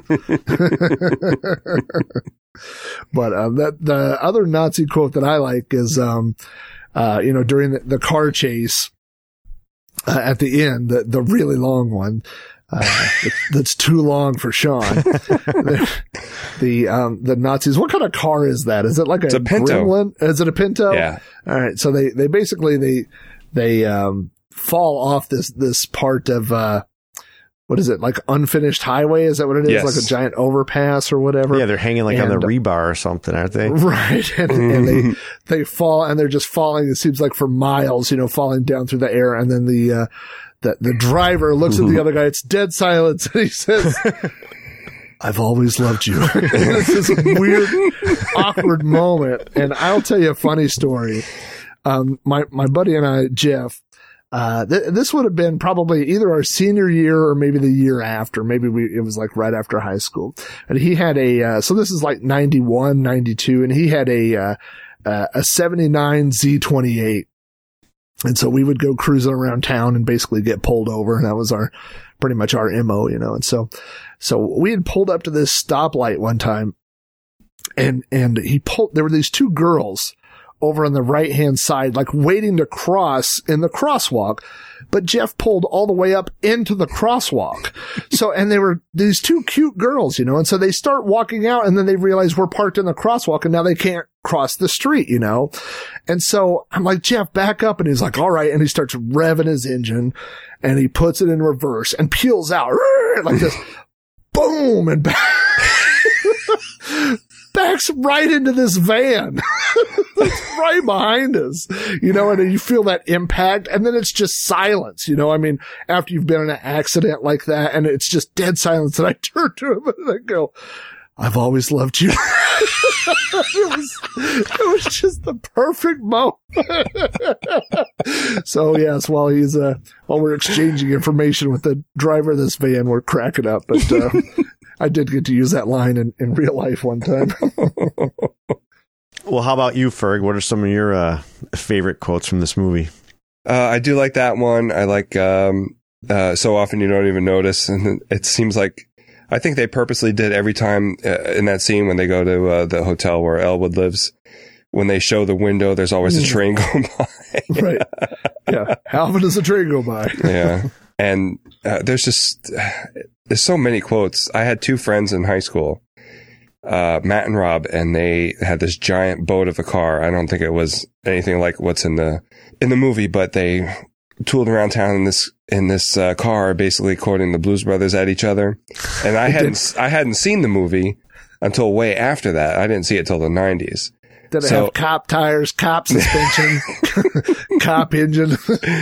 E: much.
D: jump off. But uh, that the other Nazi quote that I like is, um, uh, you know, during the, the car chase uh, at the end, the, the really long one. Uh, that's too long for Sean. the the, um, the Nazis. What kind of car is that? Is it like a,
E: It's a Pinto.
D: Gremlin? Is it a Pinto?
E: Yeah.
D: All right. So they, they basically, they, they, um, fall off this, this part of, uh, what is it? Like unfinished highway? Is that what it is?
E: Yes.
D: Like a giant overpass or whatever?
C: Yeah, they're hanging like on
D: And-
C: the rebar or something, aren't they?
D: Right. And, and they, they fall and they're just falling. It seems like for miles, you know, falling down through the air. And then the, uh, the, the driver looks at the other guy. It's dead silence. And he says, I've always loved you. This is a weird, awkward moment. And I'll tell you a funny story. Um, my, my buddy and I, Jeff, uh, th- this would have been probably either our senior year or maybe the year after. Maybe we, it was like right after high school. And he had a, uh, so this is like ninety-one, ninety-two, and he had a, uh, uh, a seventy-nine Z twenty-eight. And so we would go cruising around town and basically get pulled over. And that was our, pretty much our M O, you know. And so, so we had pulled up to this stoplight one time, and, and he pulled, there were these two girls over on the right hand side, like waiting to cross in the crosswalk. But Jeff pulled all the way up into the crosswalk. So, and they were these two cute girls, you know, and so they start walking out, and then they realize we're parked in the crosswalk, and now they can't cross the street, you know? And so I'm like, Jeff, back up. And he's like, all right. And he starts revving his engine, and he puts it in reverse and peels out like this. Boom. And back, backs right into this van. That's right behind us, you know, and you feel that impact, and then it's just silence, you know. I mean, after you've been in an accident like that, and it's just dead silence, and I turn to him and I go, I've always loved you. it was, it was just the perfect moment. So yes, while he's, uh, while we're exchanging information with the driver of this van, we're cracking up, but, uh, I did get to use that line in, in real life one time.
C: Well, how about you, Ferg? What are some of your uh, favorite quotes from this movie?
E: Uh, I do like that one. I like um, uh, so often you don't even notice, and it seems like I think they purposely did every time uh, in that scene when they go to uh, the hotel where Elwood lives. When they show the window, there's always a train going by.
D: Right? Yeah. How often does a train go by?
E: Yeah, and uh, there's just there's so many quotes. I had two friends in high school. Uh, Matt and Rob, and they had this giant boat of a car. I don't think it was anything like what's in the, in the movie, but they tooled around town in this, in this, uh, car, basically quoting the Blues Brothers at each other. And I hadn't, I hadn't seen the movie until way after that. I didn't see it till the nineties.
D: Did it
E: so,
D: have cop tires, cop suspension, cop engine?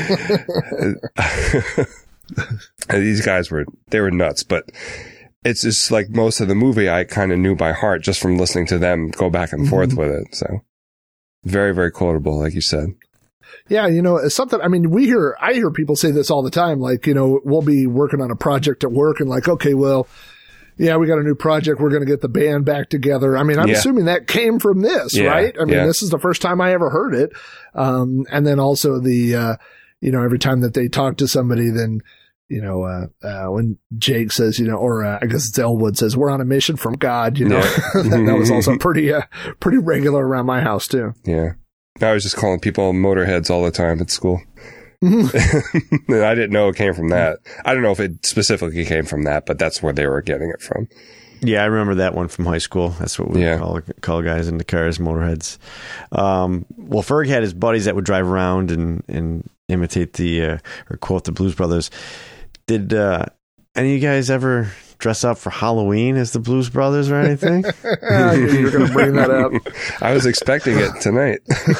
E: These guys were, they were nuts, but it's just like most of the movie I kind of knew by heart just from listening to them go back and forth mm-hmm. with it. So very, very quotable, like you said.
D: Yeah, you know, it's something, I mean, we hear, I hear people say this all the time. Like, you know, we'll be working on a project at work and like, okay, well, yeah, we got a new project. We're going to get the band back together. I mean, I'm yeah. assuming that came from this, yeah. right? I mean, yeah. this is the first time I ever heard it. Um, and then also the, uh, you know, every time that they talk to somebody, then, you know, uh, uh, when Jake says, you know, or, uh, I guess it's Elwood says, we're on a mission from God, you know, yeah. that was also pretty, uh, pretty regular around my house too.
E: Yeah. I was just calling people motorheads all the time at school. Mm-hmm. I didn't know it came from that. I don't know if it specifically came from that, but that's where they were getting it from.
C: Yeah, I remember that one from high school. That's what we yeah. call call guys in the cars, motorheads. Um, well, Ferg had his buddies that would drive around and, and imitate the, uh, or quote the Blues Brothers. Did uh, any of you guys ever dress up for Halloween as the Blues Brothers or anything?
D: I knew you were going to bring that up.
E: I was expecting it tonight.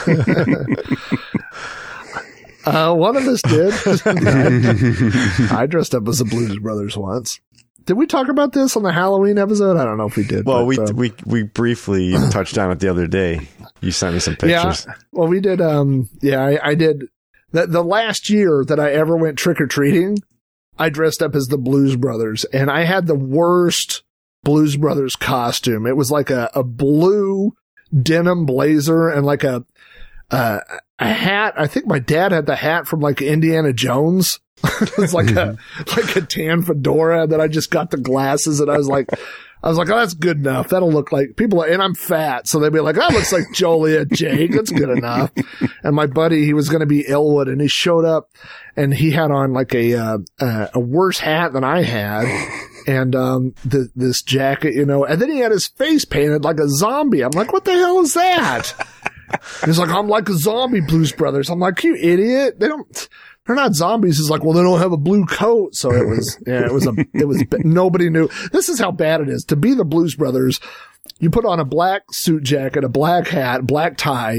D: uh, one of us did. I, I dressed up as the Blues Brothers once. Did we talk about this on the Halloween episode? I don't know if we did.
C: Well,
D: but,
C: we
D: um,
C: we we briefly touched on it the other day. You sent me some pictures.
D: Yeah. Well, we did. Um. Yeah, I, I did. The, the last year that I ever went trick or treating, I dressed up as the Blues Brothers, and I had the worst Blues Brothers costume. It was like a, a blue denim blazer and like a, uh, a hat. I think my dad had the hat from like Indiana Jones. It was like a, like a tan fedora that I just got the glasses, and I was like, I was like, oh, that's good enough. That'll look like people, and I'm fat. So they'd be like, that looks like Joliet Jake. That's good enough. And my buddy, he was going to be Elwood, and he showed up and he had on like a, uh, uh, a worse hat than I had. And, um, the, this jacket, you know, and then he had his face painted like a zombie. I'm like, what the hell is that? He's like, I'm like a zombie, Blues Brothers. I'm like, you idiot. They don't, they're not zombies. He's like, well, they don't have a blue coat. So it was, yeah, it was a, it was, nobody knew. This is how bad it is. To be the Blues Brothers, you put on a black suit jacket, a black hat, black tie,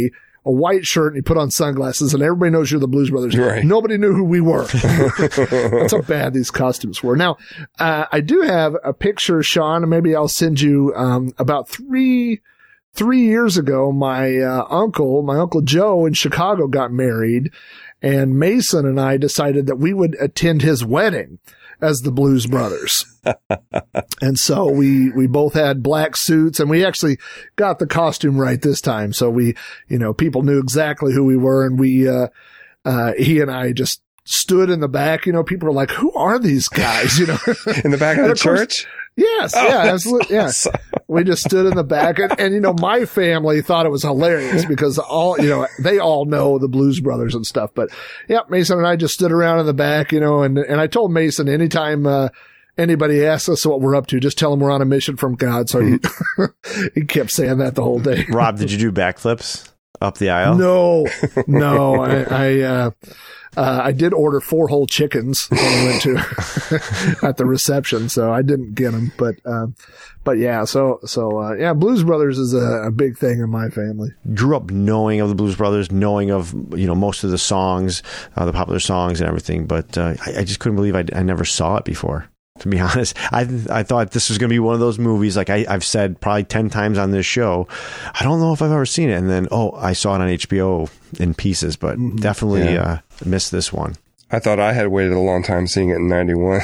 D: a white shirt and you put on sunglasses and everybody knows you're the Blues Brothers.
E: Right.
D: Nobody knew who we were. That's how bad these costumes were. Now, uh, I do have a picture, Sean, and maybe I'll send you, um, about three, three years ago, my, uh, uncle, my Uncle Joe in Chicago got married, and Mason and I decided that we would attend his wedding as the Blues Brothers. And so we, we both had black suits, and we actually got the costume right this time. So we, you know, people knew exactly who we were, and we, uh, uh, he and I just stood in the back. You know, people were like, who are these guys? You know,
E: In the back of the
D: of course,
E: church?
D: Yes,
E: Oh,
D: yeah,
E: that's
D: absolutely. Yeah.
E: awesome.
D: We just stood in the back, and, and, you know, my family thought it was hilarious because all, you know, they all know the Blues Brothers and stuff. But yeah, Mason and I just stood around in the back, you know, and, and I told Mason anytime, uh, anybody asks us what we're up to, just tell them we're on a mission from God. So he, he kept saying that the whole day.
C: Rob, did you do backflips up the aisle?
D: No, no, I, I, uh, Uh, I did order four whole chickens when I went to at the reception, so I didn't get them. But, um, but yeah, so, so, uh, yeah, Blues Brothers is a, a big thing in my family.
C: Grew up knowing of the Blues Brothers, knowing of, you know, most of the songs, uh, the popular songs and everything, but uh, I, I just couldn't believe I, I never saw it before. To be honest, I I thought this was going to be one of those movies, like I, I've said probably ten times on this show. I don't know if I've ever seen it. And then, oh, I saw it on H B O in pieces, but mm-hmm. definitely yeah. uh, missed this one.
E: I thought I had waited a long time seeing it in ninety-one.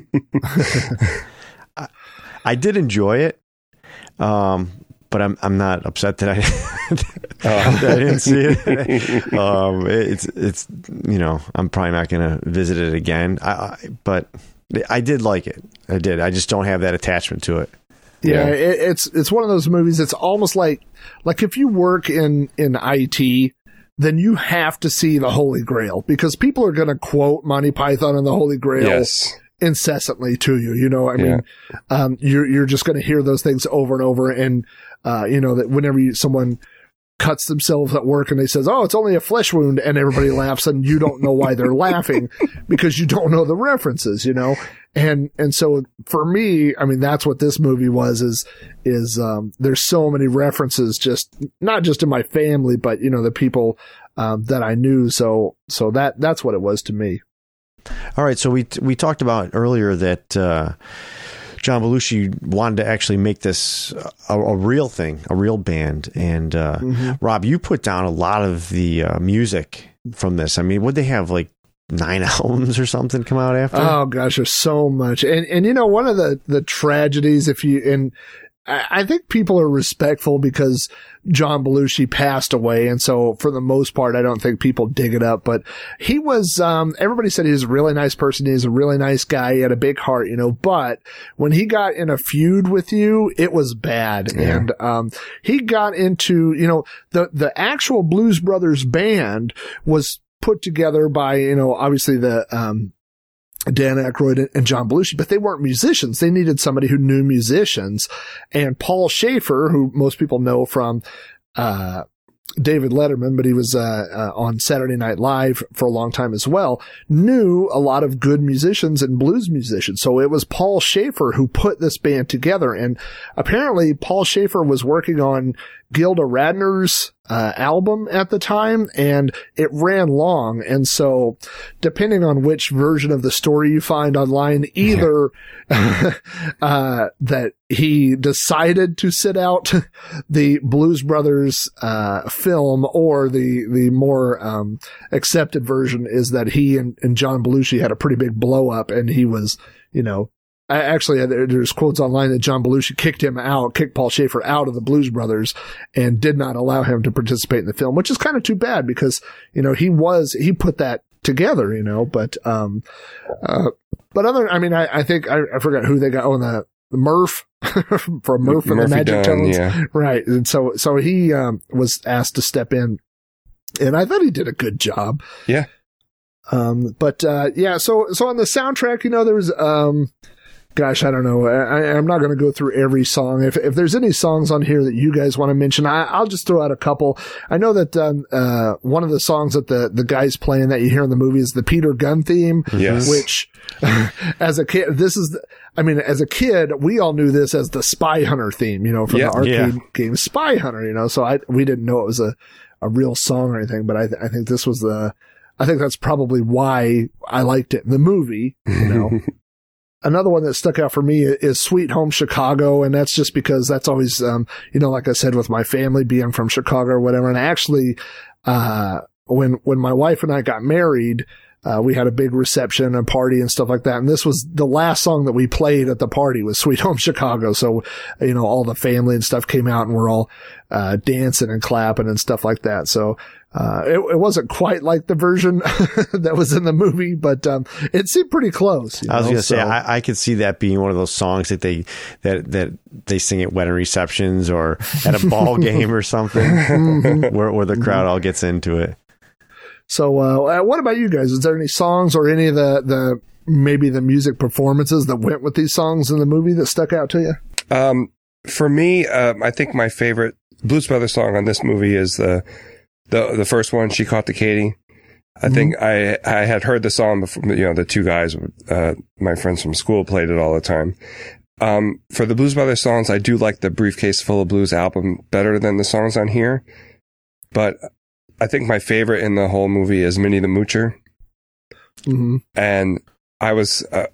C: I, I did enjoy it, um, but I'm I'm not upset that I, that I didn't see it. um, it. It's, it's you know, I'm probably not going to visit it again, I, I, but... I did like it. I did. I just don't have that attachment to it.
D: Yeah, yeah. It, it's it's one of those movies. It's almost like like if you work in in I T, then you have to see the Holy Grail because people are going to quote Monty Python and the Holy Grail
E: yes.
D: incessantly to you. You know, I mean, yeah. um, you're you're just going to hear those things over and over, and uh, you know that whenever you, someone cuts themselves at work and they says, oh, it's only a flesh wound, and everybody laughs, and you don't know why they're laughing because you don't know the references, you know? And, and so for me, I mean, that's what this movie was, is, is, um, there's so many references, just not just in my family, but, you know, the people, um, that I knew. So, so that, that's what it was to me.
C: All right. So we, we talked about earlier that, uh, John Belushi wanted to actually make this a, a real thing, a real band. And uh, mm-hmm. Rob, you put down a lot of the uh, music from this. I mean, would they have like nine albums or something come out after?
D: Oh gosh, there's so much. And and you know, one of the the tragedies, if you and I, I think people are respectful because John Belushi passed away, and so for the most part, I don't think people dig it up. But he was, um, everybody said he was a really nice person. He's a really nice guy. He had a big heart, you know. But when he got in a feud with you, it was bad. Yeah. And um, he got into, you know, the the actual Blues Brothers band was put together by, you know, obviously the um, Dan Aykroyd and John Belushi, but they weren't musicians. They needed somebody who knew musicians. And Paul Schaefer, who most people know from, uh, David Letterman, but he was, uh, uh, on Saturday Night Live for a long time as well, knew a lot of good musicians and blues musicians. So it was Paul Schaefer who put this band together. And apparently Paul Schaefer was working on Gilda Radner's uh, album at the time, and it ran long. And so depending on which version of the story you find online, either uh, that he decided to sit out the Blues Brothers uh, film, or the the more um, accepted version is that he and, and John Belushi had a pretty big blow up, and he was, you know, I actually, there's quotes online that John Belushi kicked him out, kicked Paul Schaefer out of the Blues Brothers, and did not allow him to participate in the film, which is kind of too bad because, you know, he was, he put that together, you know, but, um, uh, but other, I mean, I, I think, I, I forgot who they got on the, the Murph from Murph and the Magic
E: Dunn,
D: Tones.
E: Yeah.
D: Right. And so, so he, um, was asked to step in, and I thought he did a good job.
E: Yeah.
D: Um, but, uh, yeah, so, so on the soundtrack, you know, there was, um, gosh, I don't know. I, I'm not going to go through every song. If if there's any songs on here that you guys want to mention, I, I'll just throw out a couple. I know that um, uh, one of the songs that the, the guy's playing that you hear in the movie is the Peter Gunn theme,
E: yes.
D: which as a kid, this is, the, I mean, as a kid, we all knew this as the Spy Hunter theme, you know, from
E: yeah,
D: the arcade
C: yeah.
D: game Spy Hunter, you know, so I we didn't know it was a a real song or anything, but I, th- I think this was the, I think that's probably why I liked it in the movie, you know. Another one that stuck out for me is Sweet Home Chicago, and that's just because that's always, um, you know, like I said, with my family being from Chicago or whatever. And actually, uh, when, when my wife and I got married, uh, we had a big reception and a party and stuff like that. And this was the last song that we played at the party was Sweet Home Chicago. So, you know, all the family and stuff came out and we're all, uh, dancing and clapping and stuff like that. So, Uh, it, it wasn't quite like the version that was in the movie, but, um, it seemed pretty close. You
C: I was
D: know?
C: going to
D: so,
C: say, I, I could see that being one of those songs that they, that, that they sing at wedding receptions or at a ball game or something
D: mm-hmm.
C: where, where the crowd all gets into it.
D: So, uh, what about you guys? Is there any songs or any of the, the, maybe the music performances that went with these songs in the movie that stuck out to you?
E: Um, for me, um, I think my favorite Blues Brothers song on this movie is the, The the first one, She Caught the Katy. I mm-hmm. think I I had heard the song before, you know, the two guys, uh, my friends from school played it all the time. Um, for the Blues Brothers songs, I do like the Briefcase Full of Blues album better than the songs on here. But I think my favorite in the whole movie is Minnie the Moocher.
D: Mm-hmm.
E: And I was, uh,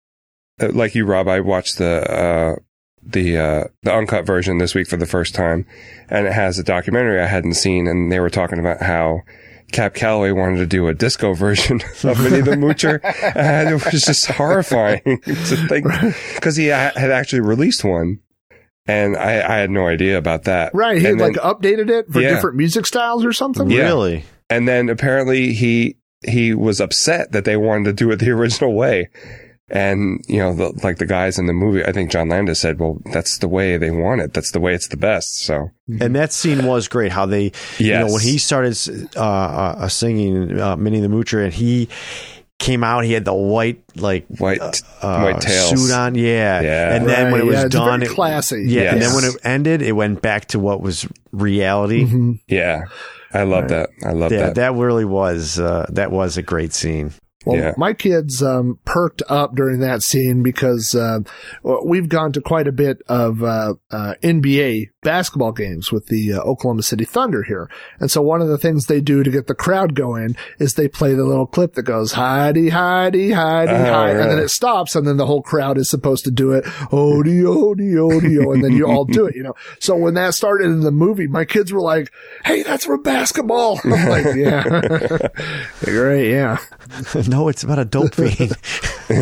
E: like you, Rob, I watched the, uh, the, uh, the uncut version this week for the first time. And it has a documentary I hadn't seen. And they were talking about how Cab Calloway wanted to do a disco version of Minnie the Moocher. And it was just horrifying to think, because he had actually released one. And I, I had no idea about that.
D: Right. He
E: and
D: had
E: then,
D: like updated it for
E: yeah.
D: different music styles or something.
E: Yeah.
C: Really?
E: And then apparently he, he was upset that they wanted to do it the original way. And, you know, the, like the guys in the movie, I think John Landis said, well, that's the way they want it. That's the way it's the best. So,
C: and that scene was great. How they,
E: yes.
C: you know, when he started uh, uh, singing uh, Minnie the Moocher, and he came out, he had the white, like
E: white,
C: uh,
E: white tails
C: suit on, yeah.
E: yeah.
C: And then
D: right,
C: when it was
D: yeah,
C: done,
D: very
C: it,
D: classy.
C: yeah.
E: Yes.
C: And then when it ended, it went back to what was reality.
D: Mm-hmm.
E: Yeah, I love
D: right.
E: that. I love
C: yeah,
E: that.
C: that really was uh, that was a great scene.
D: Well,
E: yeah.
D: my kids um, perked up during that scene because uh, we've gone to quite a bit of uh, uh, N B A basketball games with the uh, Oklahoma City Thunder here. And so one of the things they do to get the crowd going is they play the little clip that goes, Heidi, Heidi, Heidi,
E: Oh,
D: Heidi. And then
E: really?
D: it stops, and then the whole crowd is supposed to do it, Odie, Odie, Odie, and then you all do it, you know. So when that started in the movie, my kids were like, hey, that's from basketball. I'm like, yeah. Great, yeah.
C: No, it's about a dope fiend.
D: Who,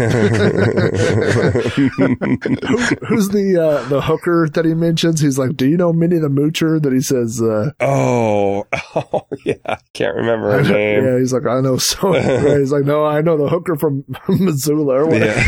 D: who's the uh, the hooker that he mentions? He's like, do you know Minnie the Moocher? That he says, uh,
E: oh, oh, yeah. I can't remember her name.
D: yeah, he's like, I know so. Right? He's like, no, I know the hooker from Missoula or whatever.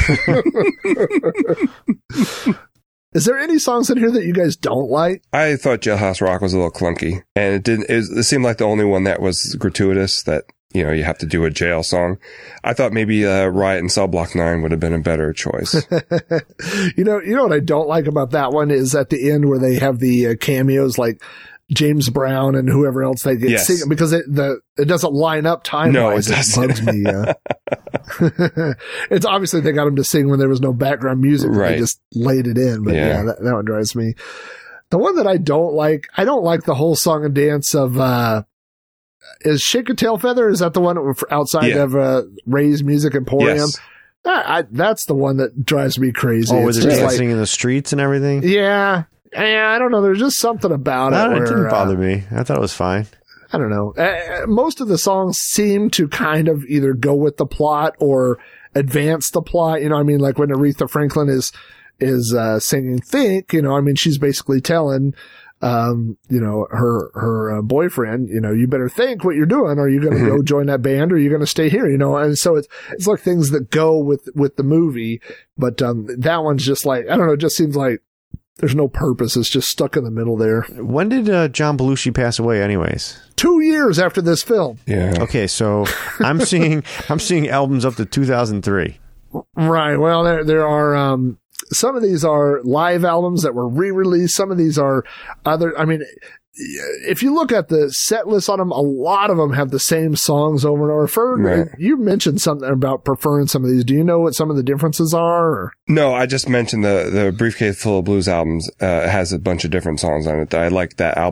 E: Yeah.
D: Is there any songs in here that you guys don't like?
E: I thought Jailhouse Rock was a little clunky, and it didn't. It, was, it seemed like the only one that was gratuitous. That, you know, you have to do a jail song. I thought maybe uh, Riot and Cell Block Nine would have been a better choice.
D: you know, you know what I don't like about that one is at the end where they have the uh, cameos like James Brown and whoever else they get
E: Yes.
D: singing, because it the it doesn't line up time
E: No,
D: wise.
E: it
D: It,
E: doesn't.
D: bugs me. Uh, it's obviously they got him to sing when there was no background music.
E: Right.
D: They just laid it in, but yeah,
E: Yeah.
D: that, that one drives me. The one that I don't like, I don't like the whole song and dance of. uh Is Shake a Tail Feather? Is that the one outside
E: Yeah.
D: of uh, Ray's Music Emporium?
E: Yes.
D: That, I, that's the one that drives me crazy.
C: Oh,
D: It's
C: was it
D: just
C: dancing in the streets and everything?
D: yeah, yeah. I don't know. There's just something about
C: No,
D: it.
C: it
D: where,
C: didn't
D: uh,
C: bother me. I thought it was fine.
D: I don't know. Uh, most of the songs seem to kind of either go with the plot or advance the plot. You know, I mean, like when Aretha Franklin is is uh, singing "Think," you know, I mean, she's basically telling. Um, you know, her, her uh, boyfriend, you know, you better think what you're doing. Are you going to go join that band or are you going to stay here? You know, and so it's, it's like things that go with, with the movie. But, um, that one's just like, I don't know, it just seems like there's no purpose. It's just stuck in the middle there.
C: When did uh, John Belushi pass away anyways?
D: Two years after this film.
E: Yeah.
C: Okay, so I'm seeing I'm seeing albums up to two thousand three.
D: Right. Well, there, there are, um, some of these are live albums that were re-released. Some of these are other, I mean, if you look at the set list on them, a lot of them have the same songs over and over. For,
E: Right.
D: You mentioned something about preferring some of these. Do you know what some of the differences are? Or?
E: No, I just mentioned the, the Briefcase Full of Blues albums, uh, has a bunch of different songs on it. I like that album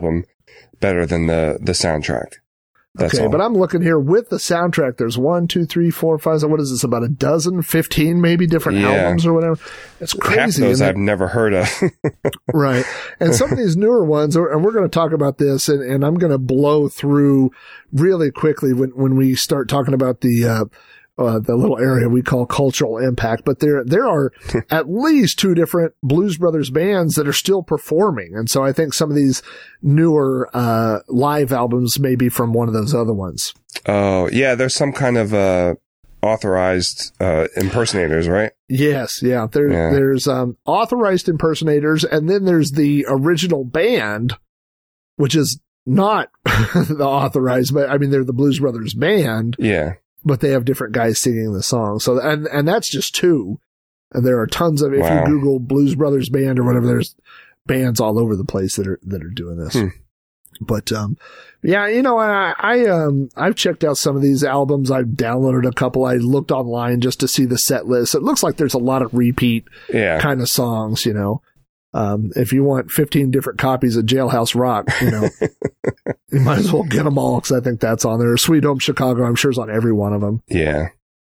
E: better than the the soundtrack. That's
D: okay,
E: all.
D: but I'm looking here with the soundtrack. There's one, two, three, four, five. So what is this? About a dozen, fifteen, maybe different
E: Yeah.
D: albums or whatever. It's crazy.
E: Half those
D: And
E: I've never heard of.
D: right. And some of these newer ones, are, and we're going to talk about this, and, and I'm going to blow through really quickly when, when we start talking about the, uh, uh, the little area we call cultural impact. But there, there are at least two different Blues Brothers bands that are still performing. And so I think some of these newer, uh, live albums may be from one of those other ones.
E: Oh, yeah, there's some kind of uh, authorized uh, impersonators, right?
D: Yes, yeah. There,
E: Yeah.
D: There's um, authorized impersonators, and then there's the original band, which is not the authorized, but I mean, they're the Blues Brothers band,
E: Yeah.
D: but they have different guys singing the song. So, and, and that's just two. And there are tons of, if
E: Wow.
D: you Google Blues Brothers band or whatever, there's bands all over the place that are, that are doing this.
E: Hmm.
D: But, um, yeah, you know, I, I, um, I've checked out some of these albums. I've downloaded a couple. I looked online just to see the set list. It looks like there's a lot of repeat
E: Yeah.
D: kind of songs, you know. Um, if you want fifteen different copies of Jailhouse Rock, you know, you might as well get them all because I think that's on there. Sweet Home Chicago, I'm sure is on every one of them.
E: Yeah.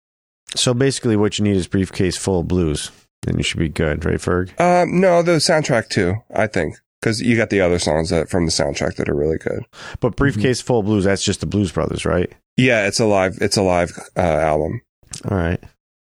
C: So basically, what you need is a briefcase full of blues. Then you should be good, right, Ferg?
E: Um, no, the soundtrack too, I think. Because you got the other songs that from the soundtrack that are really good.
C: But briefcase full of blues, that's just the Blues Brothers, right?
E: Yeah, it's a live, it's a live uh, album.
C: All right.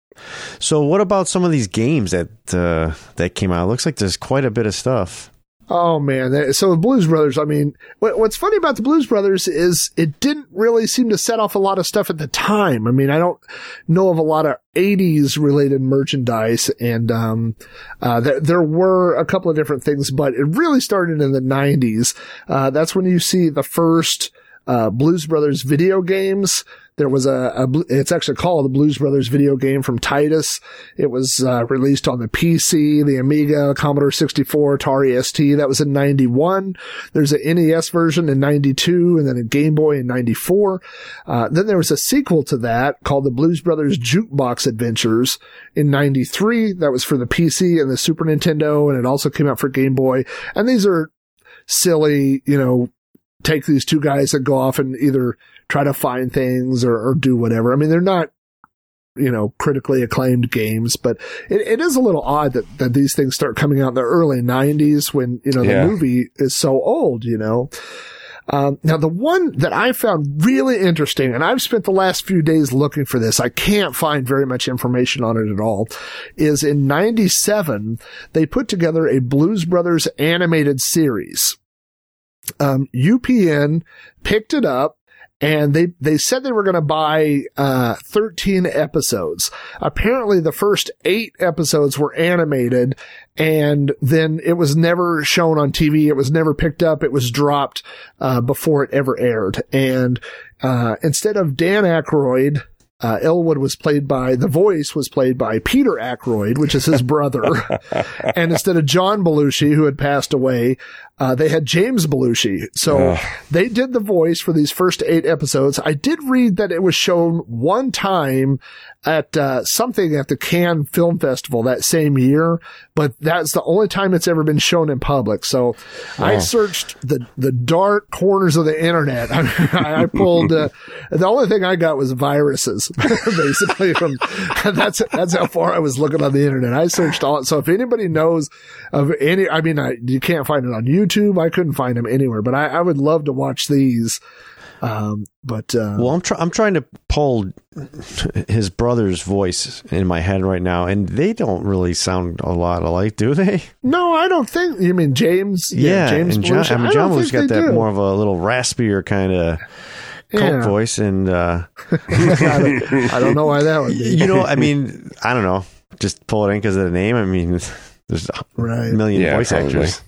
C: So what about some of these games that uh, that came out? It looks like there's quite a bit of stuff.
D: Oh man. That- So the Blues Brothers, I mean, what, what's funny about the Blues Brothers is it didn't really seem to set off a lot of stuff at the time. I mean, I don't know of a lot of eighties related merchandise, and, um, uh, there, there were a couple of different things, but it really started in the nineties. Uh, that's when you see the first, uh, Blues Brothers video games. There was a, a, it's actually called the Blues Brothers video game from Titus. It was uh, released on the P C, the Amiga, Commodore sixty-four, Atari S T. That was in ninety-one. There's an N E S version in ninety-two, and then a Game Boy in ninety-four. Uh, then there was a sequel to that called the Blues Brothers Jukebox Adventures in ninety-three. That was for the P C and the Super Nintendo, and it also came out for Game Boy. And these are silly, you know, take these two guys that go off and either try to find things or, or do whatever. I mean, they're not, you know, critically acclaimed games, but it, it is a little odd that, that these things start coming out in the early nineties when, you know, the
E: Yeah.
D: movie is so old, you know. Um, now the one that I found really interesting, and I've spent the last few days looking for this, I can't find very much information on it at all, is in ninety-seven, they put together a Blues Brothers animated series. Um, U P N picked it up, and they, they said they were going to buy, uh, thirteen episodes. Apparently the first eight episodes were animated, and then it was never shown on T V. It was never picked up. It was dropped, uh, before it ever aired. And, uh, instead of Dan Aykroyd, Uh, Elwood was played by, the voice was played by Peter Aykroyd, which is his brother. And instead of John Belushi, who had passed away, uh, they had James Belushi. So
E: Ugh.
D: they did the voice for these first eight episodes. I did read that it was shown one time at, uh, something at the Cannes Film Festival that same year, but that's the only time it's ever been shown in public. So I
E: Wow.
D: searched the, the dark corners of the internet. I, I pulled, uh, the only thing I got was viruses, basically. From that's that's how far I was looking on the internet. I searched all. So if anybody knows of any, I mean, I, you can't find it on YouTube. I couldn't find them anywhere, but I, I would love to watch these. Um, but uh,
C: Well, I'm try- I'm trying to pull his brother's voice in my head right now, and they don't really sound a lot alike, do they?
D: no, I don't think. You mean James?
C: Yeah,
D: James.
C: and John,
D: Belushi?
C: I mean,
D: I
C: John
D: don't
C: Belushi's
D: think
C: got
D: they
C: that
D: do.
C: more of a little raspier kind of cult
D: Yeah.
C: voice, and uh,
D: I, don't, I don't know why that would be.
C: you know, I mean, I don't know, just pull it in because of the name. I mean, there's a
D: Right.
C: million
E: Yeah,
C: voice
E: probably.
C: actors.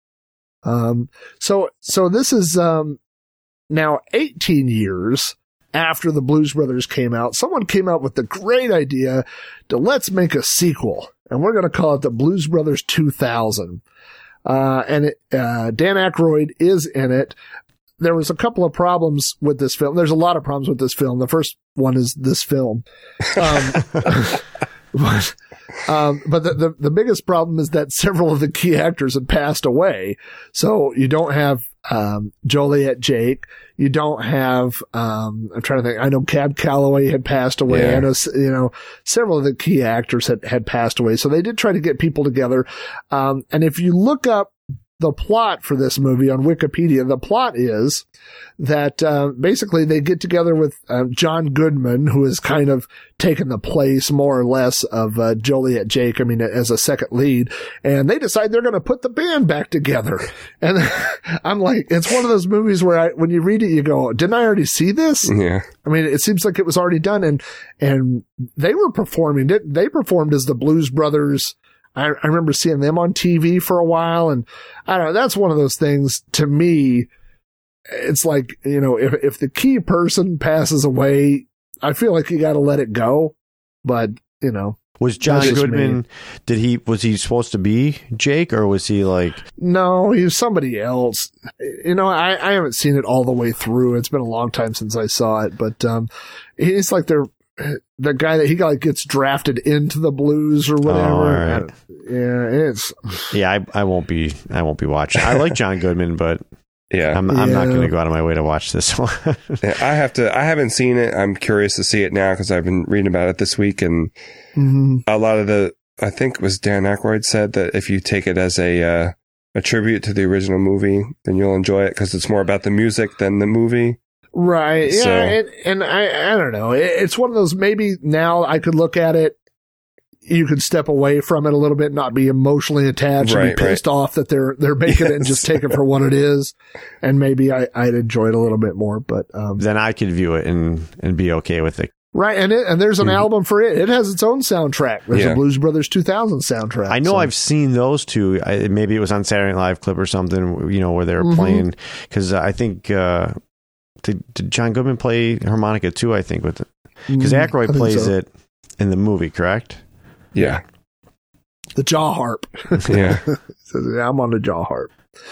D: Um, so, so this is, um, now eighteen years after the Blues Brothers came out. Someone came out with the great idea to let's make a sequel, and we're going to call it the Blues Brothers two thousand. Uh, and it, uh, Dan Aykroyd is in it. There was a couple of problems with this film. There's a lot of problems with this film. The first one is this film. Um, but, um, but the, the, the biggest problem is that several of the key actors had passed away. So you don't have um, Joliet Jake. You don't have, um, I'm trying to think, I know Cab Calloway had passed away.
E: Yeah.
D: I know, you know, several of the key actors had, had passed away. So they did try to get people together. Um, and if you look up the plot for this movie on Wikipedia, the plot is that uh, basically they get together with uh, John Goodman, who has kind of taken the place more or less of uh, Joliet Jake, I mean, as a second lead, and they decide they're going to put the band back together. And I'm like, it's one of those movies where I, when you read it, you go, didn't I already see this?
E: Yeah.
D: I mean, it seems like it was already done, and and they were performing. They performed as the Blues Brothers. I, I remember seeing them on T V for a while, and I don't know, that's one of those things to me. It's like, you know, if, if the key person passes away, I feel like you got to let it go. But, you know,
C: Was John
D: that's just
C: Goodman,
D: me.
C: did he, was he supposed to be Jake, or was he like,
D: No, he was somebody else. You know, I, I haven't seen it all the way through. It's been a long time since I saw it, but, um, he's like they're, the guy that he like gets drafted into the Blues or whatever.
C: Oh, all right.
D: Yeah, it's,
C: yeah, I, I won't be, I won't be watching. I like John Goodman, but
E: Yeah.
C: I'm, I'm not
D: Yeah.
C: going to go out of my way to watch this one.
E: Yeah, I have to, I haven't seen it. I'm curious to see it now because I've been reading about it this week, and
D: mhm.
E: a lot of the, I think it was Dan Aykroyd said that if you take it as a, uh, a tribute to the original movie, then you'll enjoy it because it's more about the music than the movie.
D: Right. Yeah.
E: So-
D: and, and I, I don't know. It, it's one of those, maybe now I could look at it. You could step away from it a little bit, not be emotionally attached, and
E: Right,
D: be pissed
E: right.
D: off that they're, they're making it and
E: Yes.
D: just take it for what it is. And maybe I, I'd enjoy it a little bit more, but, um,
C: Then I could view it and, and be okay with it.
D: right. And it, and there's an
E: Mhm.
D: album for it. It has its own soundtrack. There's
E: Yeah.
D: a Blues Brothers two thousand soundtrack.
C: I know
D: so-
C: I've seen those two. I, maybe it was on Saturday Night Live clip or something, you know, where they were
D: Mhm.
C: playing. Because I think, uh, did, did John Goodman play harmonica too? I think with because
D: Mm, I
C: Aykroyd
D: think
C: plays
D: so.
C: it in the movie, correct?
E: Yeah.
D: The jaw harp.
E: Yeah.
D: So, yeah, I'm on the jaw harp.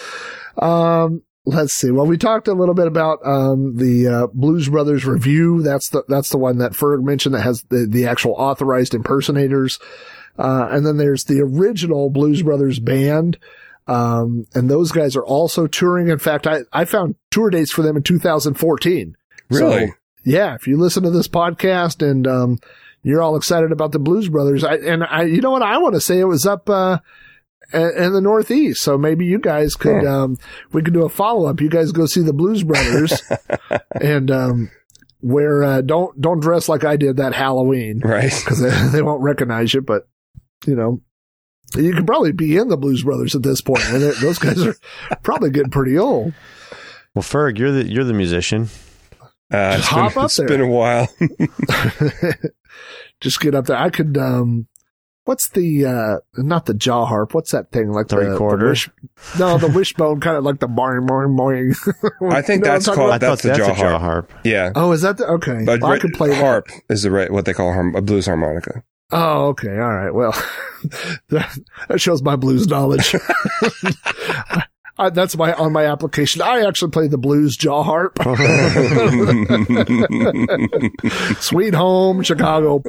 D: Um, let's see. Well, we talked a little bit about um, the uh, Blues Brothers review. That's the that's the one that Ferg mentioned that has the, the actual authorized impersonators. Uh, and then there's the original Blues Brothers band. Um, and those guys are also touring. In fact, I, I found tour dates for them in two thousand fourteen.
E: Really?
D: So, yeah, if you listen to this podcast and um, you're all excited about the Blues Brothers, I, and I, you know what, I want to say it was up uh, in the Northeast. So maybe you guys could,
E: Huh.
D: um, we could do a follow up. You guys go see the Blues Brothers, and um, wear uh, don't don't dress like I did that Halloween
E: Right.
D: because they, they won't recognize you. But you know, you could probably be in the Blues Brothers at this point, and those guys are probably getting pretty old.
C: Well, Ferg, you're the you're the musician.
E: Uh,
D: Just
E: it's
D: hop
E: been,
D: up
E: it's
D: there.
E: been a while.
D: Just get up there. I could, um, what's the, uh, not the jaw harp. What's that thing? Like
C: The
D: the,
C: recorder?
D: the wish, no, the wishbone, kind of like the boing, boing, boing.
E: I think
D: You know what
E: that's
D: I'm talking
E: called-
C: I
D: about?
C: thought
E: that's the
C: that's
E: jaw
C: a jaw
E: harp.
C: harp.
E: Yeah.
D: Oh, is that the, okay.
E: But
D: Well, I could play
E: harp
D: that.
E: is the right, what they call harm, a blues harmonica.
D: Oh, okay. All right. Well, that, that shows my blues knowledge. I, that's my, on my application. I actually play the blues jaw harp. Sweet Home, Chicago.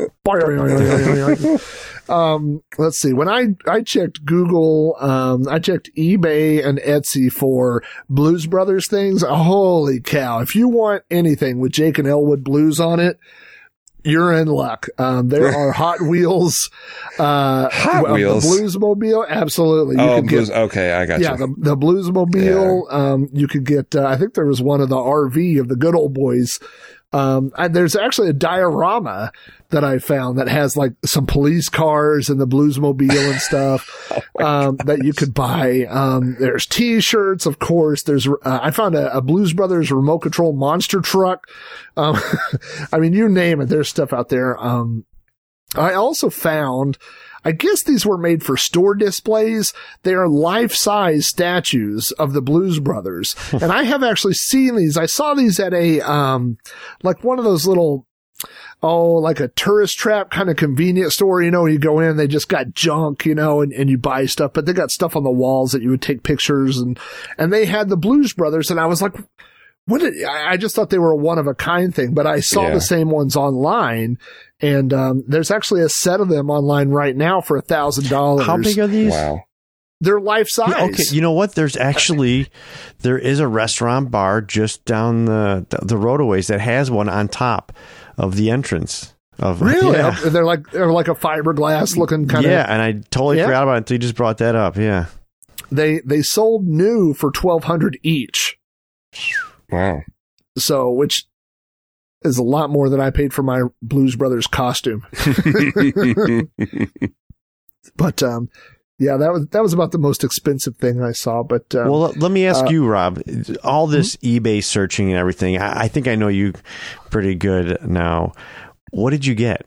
D: Um, let's see. When I, I checked Google, um, I checked eBay and Etsy for Blues Brothers things. Holy cow. If you want anything with Jake and Elwood Blues on it, you're in luck. Um, there are Hot Wheels, uh,
E: Hot
D: of
E: Wheels?
D: the Bluesmobile. Absolutely. You
E: Oh,
D: could
E: blues.
D: get,
E: Okay, I got
D: yeah,
E: you.
D: the, the Bluesmobile. Um, you could get, uh, I think there was one of the R V of the Good Old Boys. Um, and there's actually a diorama that I found that has like some police cars and the Bluesmobile and stuff, um, that you could buy. Um, there's t-shirts, of course. There's, uh, I found a, a Blues Brothers remote control monster truck. Um, I mean, you name it. There's stuff out there. Um, I also found, I guess these were made for store displays. They are life-size statues of the Blues Brothers. And I have actually seen these. I saw these at a, um, like one of those little, oh, like a tourist trap kind of convenience store. You know, you go in, they just got junk, you know, and, and you buy stuff, but they got stuff on the walls that you would take pictures, and, and they had the Blues Brothers. And I was like, what did, I I just thought they were a one of a kind thing, but I saw
E: Yeah.
D: the same ones online. And, um, there's actually a set of them online right now for a thousand dollars.
C: How big are these?
E: Wow.
D: they're life size.
C: Okay, you know what? There's actually there is a restaurant bar just down the the roadaways that has one on top of the entrance. Of
D: Really?
C: yeah,
D: They're like they're like a fiberglass looking kind of.
C: yeah. And I totally
D: Yeah.
C: forgot about it until you just brought that up. Yeah.
D: They they sold new for twelve hundred each.
E: Wow.
D: So, which is a lot more than I paid for my Blues Brothers costume. But um, yeah, that was that was about the most expensive thing I saw. But um,
C: Well, let me ask
D: uh,
C: you, Rob. All this eBay searching and everything. I, I think I know you pretty good now. What did you get?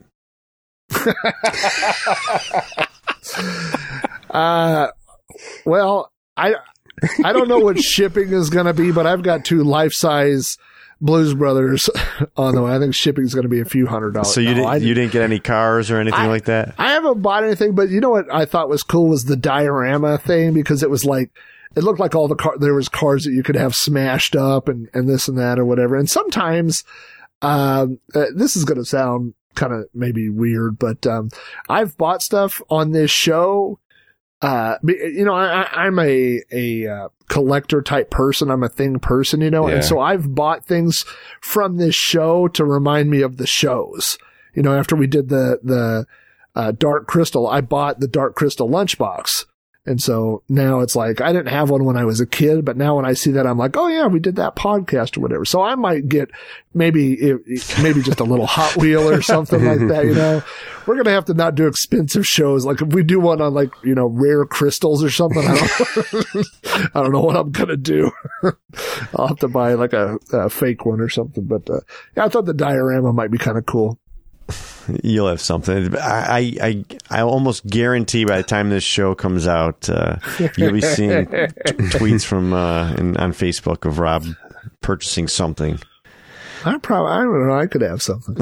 D: uh, well, I I don't know what shipping is going to be, but I've got two life size Blues Brothers on the way. I think shipping is going to be a few hundred dollars.
C: So you
D: No,
C: didn't
D: I,
C: you didn't get any cars or anything
D: I-
C: like that?
D: I haven't bought anything, but you know what I thought was cool was the diorama thing, because it was like, it looked like all the car, there was cars that you could have smashed up and, and this and that or whatever. And sometimes, um, uh, this is going to sound kind of maybe weird, but, um, I've bought stuff on this show. Uh, be- you know, I, I- I'm a, a, uh, collector type person. I'm a thing person, you know,
E: Yeah.
D: and so I've bought things from this show to remind me of the shows. You know, after we did the, the, uh, Dark Crystal, I bought the Dark Crystal lunchbox. And so now it's like, I didn't have one when I was a kid, but now when I see that, I'm like, oh yeah, we did that podcast or whatever. So I might get maybe, maybe just a little Hot Wheel or something like that, you know. We're going to have to not do expensive shows. Like if we do one on like, you know, rare crystals or something, I don't, I don't know what I'm going to do. I'll have to buy like a, a fake one or something. But, uh, yeah, I thought the diorama might be kind of cool.
C: You'll have something. I, I, I almost guarantee by the time this show comes out, uh, you'll be seeing t- tweets from uh, in, on Facebook of Rob purchasing something.
D: I probably, I don't know, I could have something.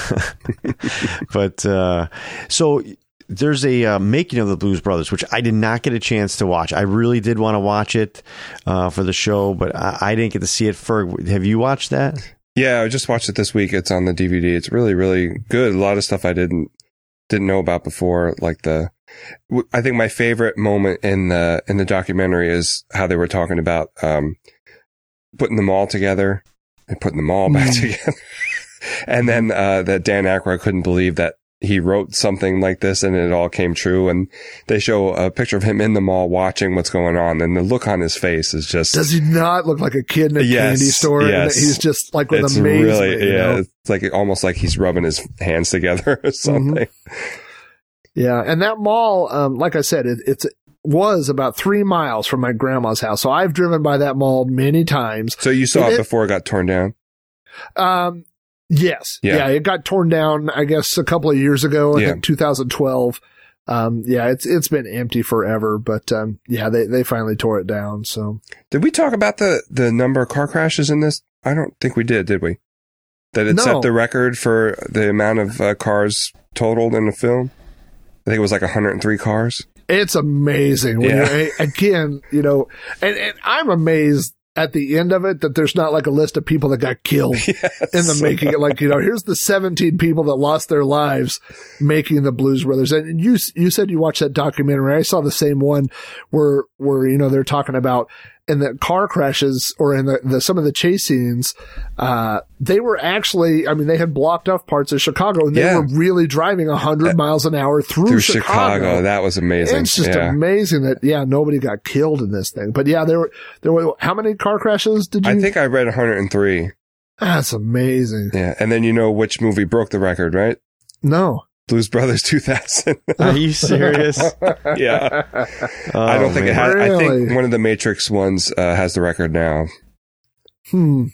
C: But uh, so there's a uh, making of the Blues Brothers, which I did not get a chance to watch. I really did want to watch it uh, for the show, but I, I didn't get to see it. Ferg, have you watched that?
E: Yeah, I just watched it this week. It's on the D V D. It's really, really good. A lot of stuff I didn't didn't know about before. Like the, I think my favorite moment in the in the documentary is how they were talking about um, putting them all together and putting them all back
D: Mm.
E: together, and then uh, that Dan Aykroyd couldn't believe that he wrote something like this and it all came true. And they show a picture of him in the mall watching what's going on, and the look on his face is just.
D: Does he not look like a kid in a
E: Yes,
D: candy store?
E: yes.
D: And he's just like with
E: It's
D: amazement.
E: really,
D: you
E: yeah.
D: know?
E: It's like almost like he's rubbing his hands together or something.
D: Yeah. And that mall, um, like I said, it, it's, was about three miles from my grandma's house. So I've driven by that mall many times.
E: So you saw
D: It-
E: it before it got torn down?
D: Um, yes.
E: Yeah.
D: Yeah. It got torn down, I guess, a couple of years ago, I
E: Yeah.
D: think two thousand twelve. Um, yeah, it's, it's been empty forever, but, um, yeah, they, they finally tore it down. So
E: Did we talk about the, the number of car crashes in this? I don't think we did, did we? That it
D: No.
E: set the record for the amount of uh, cars totaled in the film? I think it was like one hundred three cars.
D: it's amazing. When
E: Yeah.
D: you're, again, you know, and, and I'm amazed at the end of it that there's not like a list of people that got killed in the making it. Like, you know, here's the seventeen people that lost their lives making the Blues Brothers. And you, you said you watched that documentary. I saw the same one where, where, you know, they're talking about in the car crashes or in the, the some of the chase scenes, uh, they were actually, I mean, they had blocked off parts of Chicago and they
E: Yeah.
D: were really driving a hundred miles an hour through,
E: Through
D: Chicago.
E: Chicago. That was amazing.
D: It's just
E: yeah.
D: amazing that, yeah, nobody got killed in this thing. But yeah, there were, there were, how many car crashes did you?
E: I think I read one hundred three.
D: That's amazing.
E: Yeah. And then you know which movie broke the record, right?
D: No.
E: Blues Brothers two thousand.
C: Are you serious?
E: Yeah.
C: Oh,
E: I don't think
C: man.
E: it had. I think
D: Really?
E: one of the Matrix ones uh, has the record now.
D: Hmm.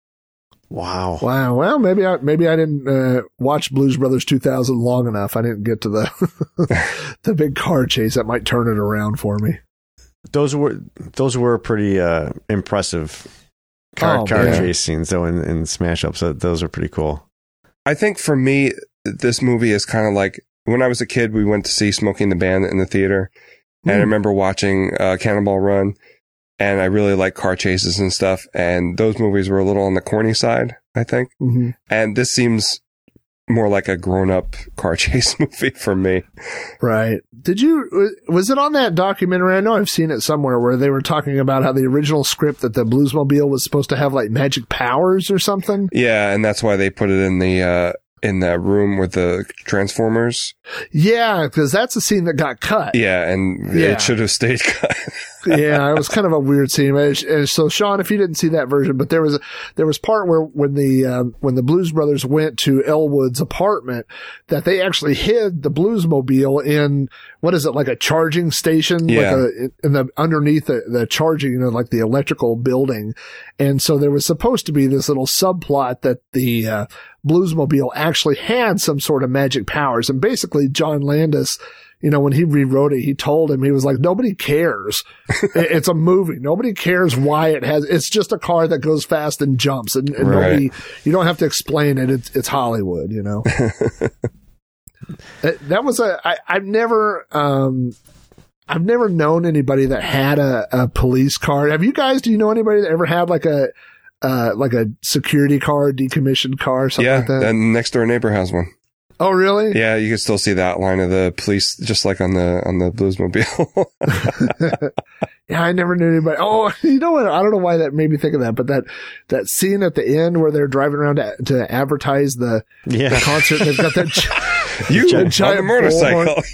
C: Wow.
D: Wow. Well, maybe I, maybe I didn't, uh, watch Blues Brothers two thousand long enough. I didn't get to the, the big car chase that might turn it around for me.
C: Those were those were pretty uh, impressive car
D: Oh,
C: car
E: man.
C: chase scenes though in, in Smash Up. So those are pretty cool.
E: I think for me, this movie is kind of like when I was a kid, we went to see Smokey and the Bandit in the theater. And I
D: Hmm.
E: remember watching uh, Cannonball Run, and I really like car chases and stuff. And those movies were a little on the corny side, I think.
D: Mm-hmm.
E: And this seems more like a grown-up car chase movie for me.
D: Right. Did you, was it on that documentary? I know I've seen it somewhere where they were talking about how the original script that the Bluesmobile was supposed to have like magic powers or something.
E: Yeah, and that's why they put it in the uh, in that room with the Transformers.
D: Yeah, because that's a scene that got cut.
E: Yeah, and
D: Yeah.
E: it should have stayed cut.
D: Yeah, it was kind of a weird scene. And so, Sean, if you didn't see that version, but there was a, there was part where when the um, when the Blues Brothers went to Elwood's apartment, that they actually hid the Bluesmobile in what is it, like a charging station,
E: Yeah.
D: like a, in the underneath the, the charging, you know, like the electrical building. And so there was supposed to be this little subplot that the uh, Bluesmobile actually had some sort of magic powers, and basically John Landis, you know, when he rewrote it, he told him, he was like, nobody cares. It's a movie. Nobody cares why it has, it's just a car that goes fast and jumps, and, and
E: Right.
D: nobody, you don't have to explain it. It's, it's Hollywood, you know? That was a, I, I've never, um, I've never known anybody that had a, a police car. Have you guys, do you know anybody that ever had like a, uh, like a security car, decommissioned car, something
E: Yeah,
D: like that?
E: and next door neighbor has one.
D: Oh, really?
E: Yeah, you can still see the outline of the police, just like on the on the Bluesmobile.
D: Yeah, I never knew anybody. Oh, you know what? I don't know why that made me think of that, but that, that scene at the end where they're driving around to, to advertise the,
C: Yeah.
D: the concert, they've got that. gi-
E: you on
D: giant
E: the motorcycle.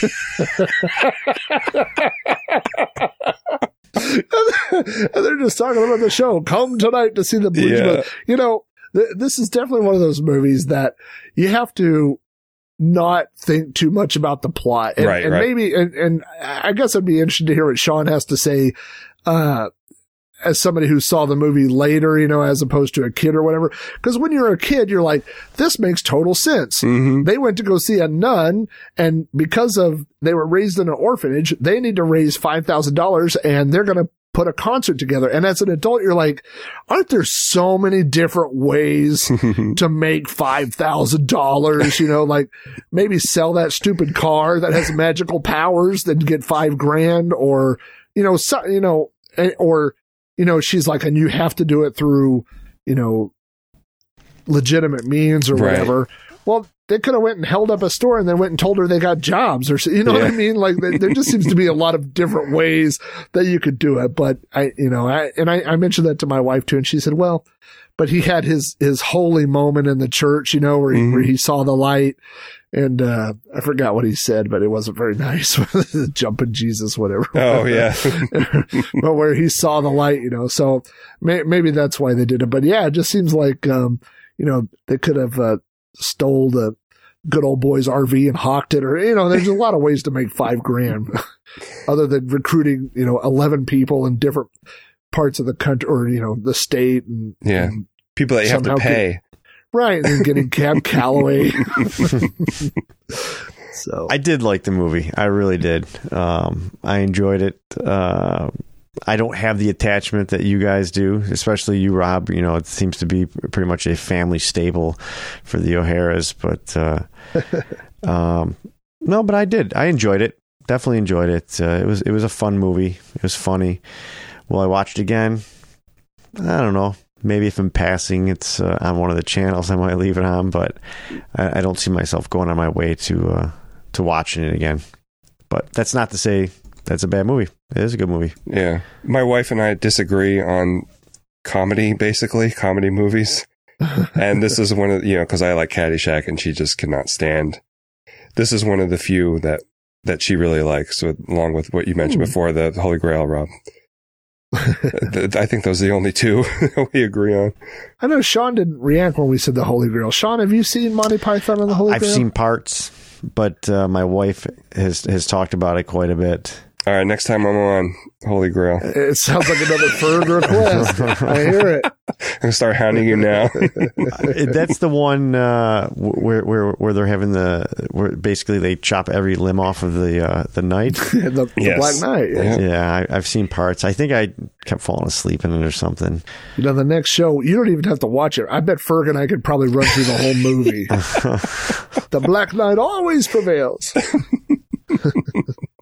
D: And they're just talking about the show. Come tonight to see the Blues
E: Yeah.
D: Brothers. You know, th- this is definitely one of those movies that you have to not think too much about the plot. And,
E: Right,
D: and
E: right.
D: maybe, and, and I guess I'd be interested to hear what Sean has to say, uh, as somebody who saw the movie later, you know, as opposed to a kid or whatever. Because when you're a kid, you're like, this makes total sense.
E: hmm
D: They went to go see a nun, and because of they were raised in an orphanage, they need to raise five thousand dollars, and they're going to put a concert together. And as an adult, you're like, aren't there so many different ways to make five thousand dollars? You know, like maybe sell that stupid car that has magical powers, then get five grand, or, you know, so, you know, eh, or, you know, she's like, and you have to do it through, you know, legitimate means or
E: Right.
D: whatever. Well, they could have went and held up a store and then went and told her they got jobs, or, you know what I
E: Yeah.
D: mean? Like there there just seems to be a lot of different ways that you could do it. But I, you know, I, and I, I mentioned that to my wife too. And she said, well, but he had his, his holy moment in the church, you know, where he,
E: Mhm.
D: where he saw the light. And, uh, I forgot what he said, but it wasn't very nice. Jumping Jesus, whatever.
E: Oh yeah,
D: But where he saw the light, you know, so may, maybe that's why they did it. But yeah, it just seems like, um, you know, they could have, uh, stole the good old boy's R V and hawked it, or, you know, there's a lot of ways to make five grand other than recruiting, you know, eleven people in different parts of the country, or, you know, the state. And,
E: yeah.
D: and
E: People that you have to
D: Somehow
E: pay.
D: right. And then getting Cab Calloway. So
C: I did like the movie. I really did. Um, I enjoyed it. Uh, I don't have the attachment that you guys do, especially you, Rob. You know, it seems to be pretty much a family staple for the O'Haras. But uh, um, no, but I did. I enjoyed it. Definitely enjoyed it. Uh, it was it was a fun movie. It was funny. Will I watch it again? I don't know. Maybe if I'm passing, it's uh, on one of the channels, I might leave it on. But I, I don't see myself going on my way to uh, to watching it again. But that's not to say that's a bad movie. It is a good movie.
E: Yeah, my wife and I disagree on comedy, basically comedy movies, and this is one of you know because I like Caddyshack and she just cannot stand. This is one of the few that that she really likes, with, along with what you mentioned
D: Ooh.
E: before, the Holy Grail, Rob. I think those are the only two we agree on.
D: I know Sean didn't react when we said the Holy Grail. Sean, have you seen Monty Python and the Holy
C: I've
D: Grail?
C: seen parts, but uh, my wife has has talked about it quite a bit.
E: All right, next time I'm on Holy Grail, I'm
D: It sounds like another Ferg request. I hear it.
E: gonna start hounding you now.
C: That's the one uh, where where where they're having the where basically they chop every limb off of the uh, the knight.
D: the, the
E: Yes.
D: Black Knight. Yeah.
E: Yeah.
C: Yeah, I, I've seen parts. I think I kept falling asleep in it or something.
D: You know, the next show, you don't even have to watch it. I bet Ferg and I could probably run through the whole movie. The Black Knight always prevails.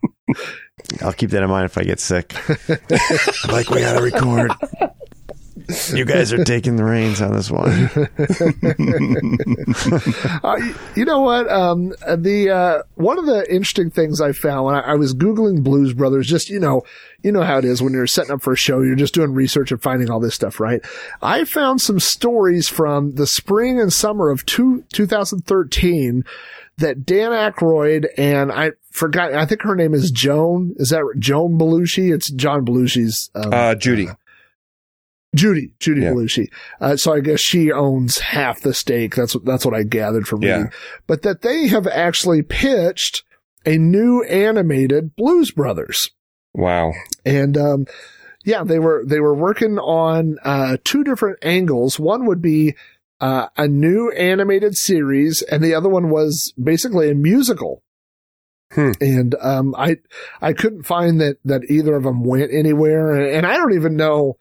C: I'll keep that in mind if I get sick. Like, we gotta record. You guys are taking the reins on this one.
D: uh, you, you know what? Um, the uh, one of the interesting things I found when I, I was Googling Blues Brothers, just, you know, you know how it is when you're setting up for a show, you're just doing research and finding all this stuff, right? I found some stories from the spring and summer of two, twenty thirteen that Dan Aykroyd and I forgot, I think her name is Joan. Is that Joan Belushi? It's John Belushi's. Um,
E: Uh, Judy.
D: Uh, Judy, Judy
E: Yeah.
D: Belushi. Uh, so I guess she owns half the stake. That's what, that's what I gathered from reading.
E: Yeah.
D: But that they have actually pitched a new animated Blues Brothers.
E: Wow.
D: And, um, yeah, they were, they were working on, uh, two different angles. One would be, uh, a new animated series, and the other one was basically a musical.
E: Hmm.
D: And, um, I, I couldn't find that, that either of them went anywhere. And, and I don't even know,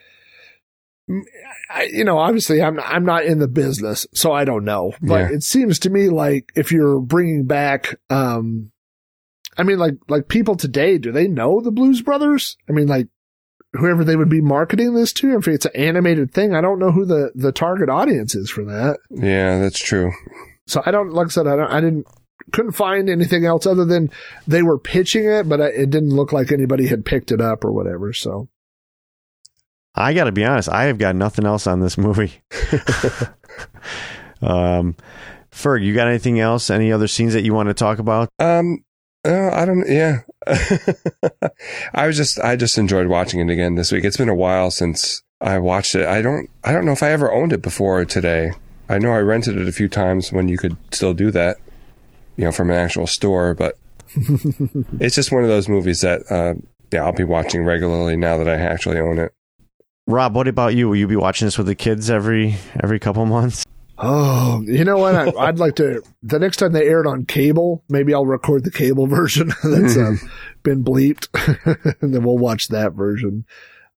D: I, you know, obviously I'm, I'm not in the business, so I don't know, but
E: Yeah.
D: it seems to me like if you're bringing back, um, I mean, like, like people today, do they know the Blues Brothers? I mean, like, whoever they would be marketing this to, if it's an animated thing, I don't know who the, the target audience is for that.
E: Yeah, that's true.
D: So I don't, like I said, I don't, I didn't, couldn't find anything else other than they were pitching it, but it didn't look like anybody had picked it up or whatever. So
C: I got to be honest, I have got nothing else on this movie. um, Ferg, you got anything else? Any other scenes that you want to talk about?
E: Um, uh, I don't. Yeah, I was just. I just enjoyed watching it again this week. It's been a while since I watched it. I don't. I don't know if I ever owned it before today. I know I rented it a few times when you could still do that, you know, from an actual store. But it's just one of those movies that, uh, yeah, I'll be watching regularly now that I actually own it.
C: Rob, what about you? Will you be watching this with the kids every every couple months?
D: Oh, you know what? I, I'd like to, the next time they air it on cable, maybe I'll record the cable version that's uh, been bleeped and then we'll watch that version.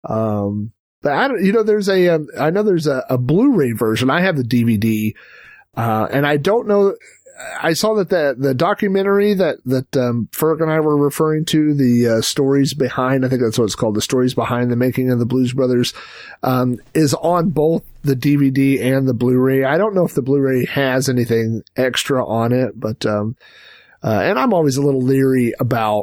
D: Um, but I don't, you know, there's a, um, I know there's a, a Blu-ray version. I have the D V D, uh, and I don't know, I saw that the, the documentary that, that, um, Ferg and I were referring to, the, uh, stories behind, I think that's what it's called, the stories behind the making of the Blues Brothers, um, is on both the D V D and the Blu-ray. I don't know if the Blu-ray has anything extra on it, but, um, uh, and I'm always a little leery about,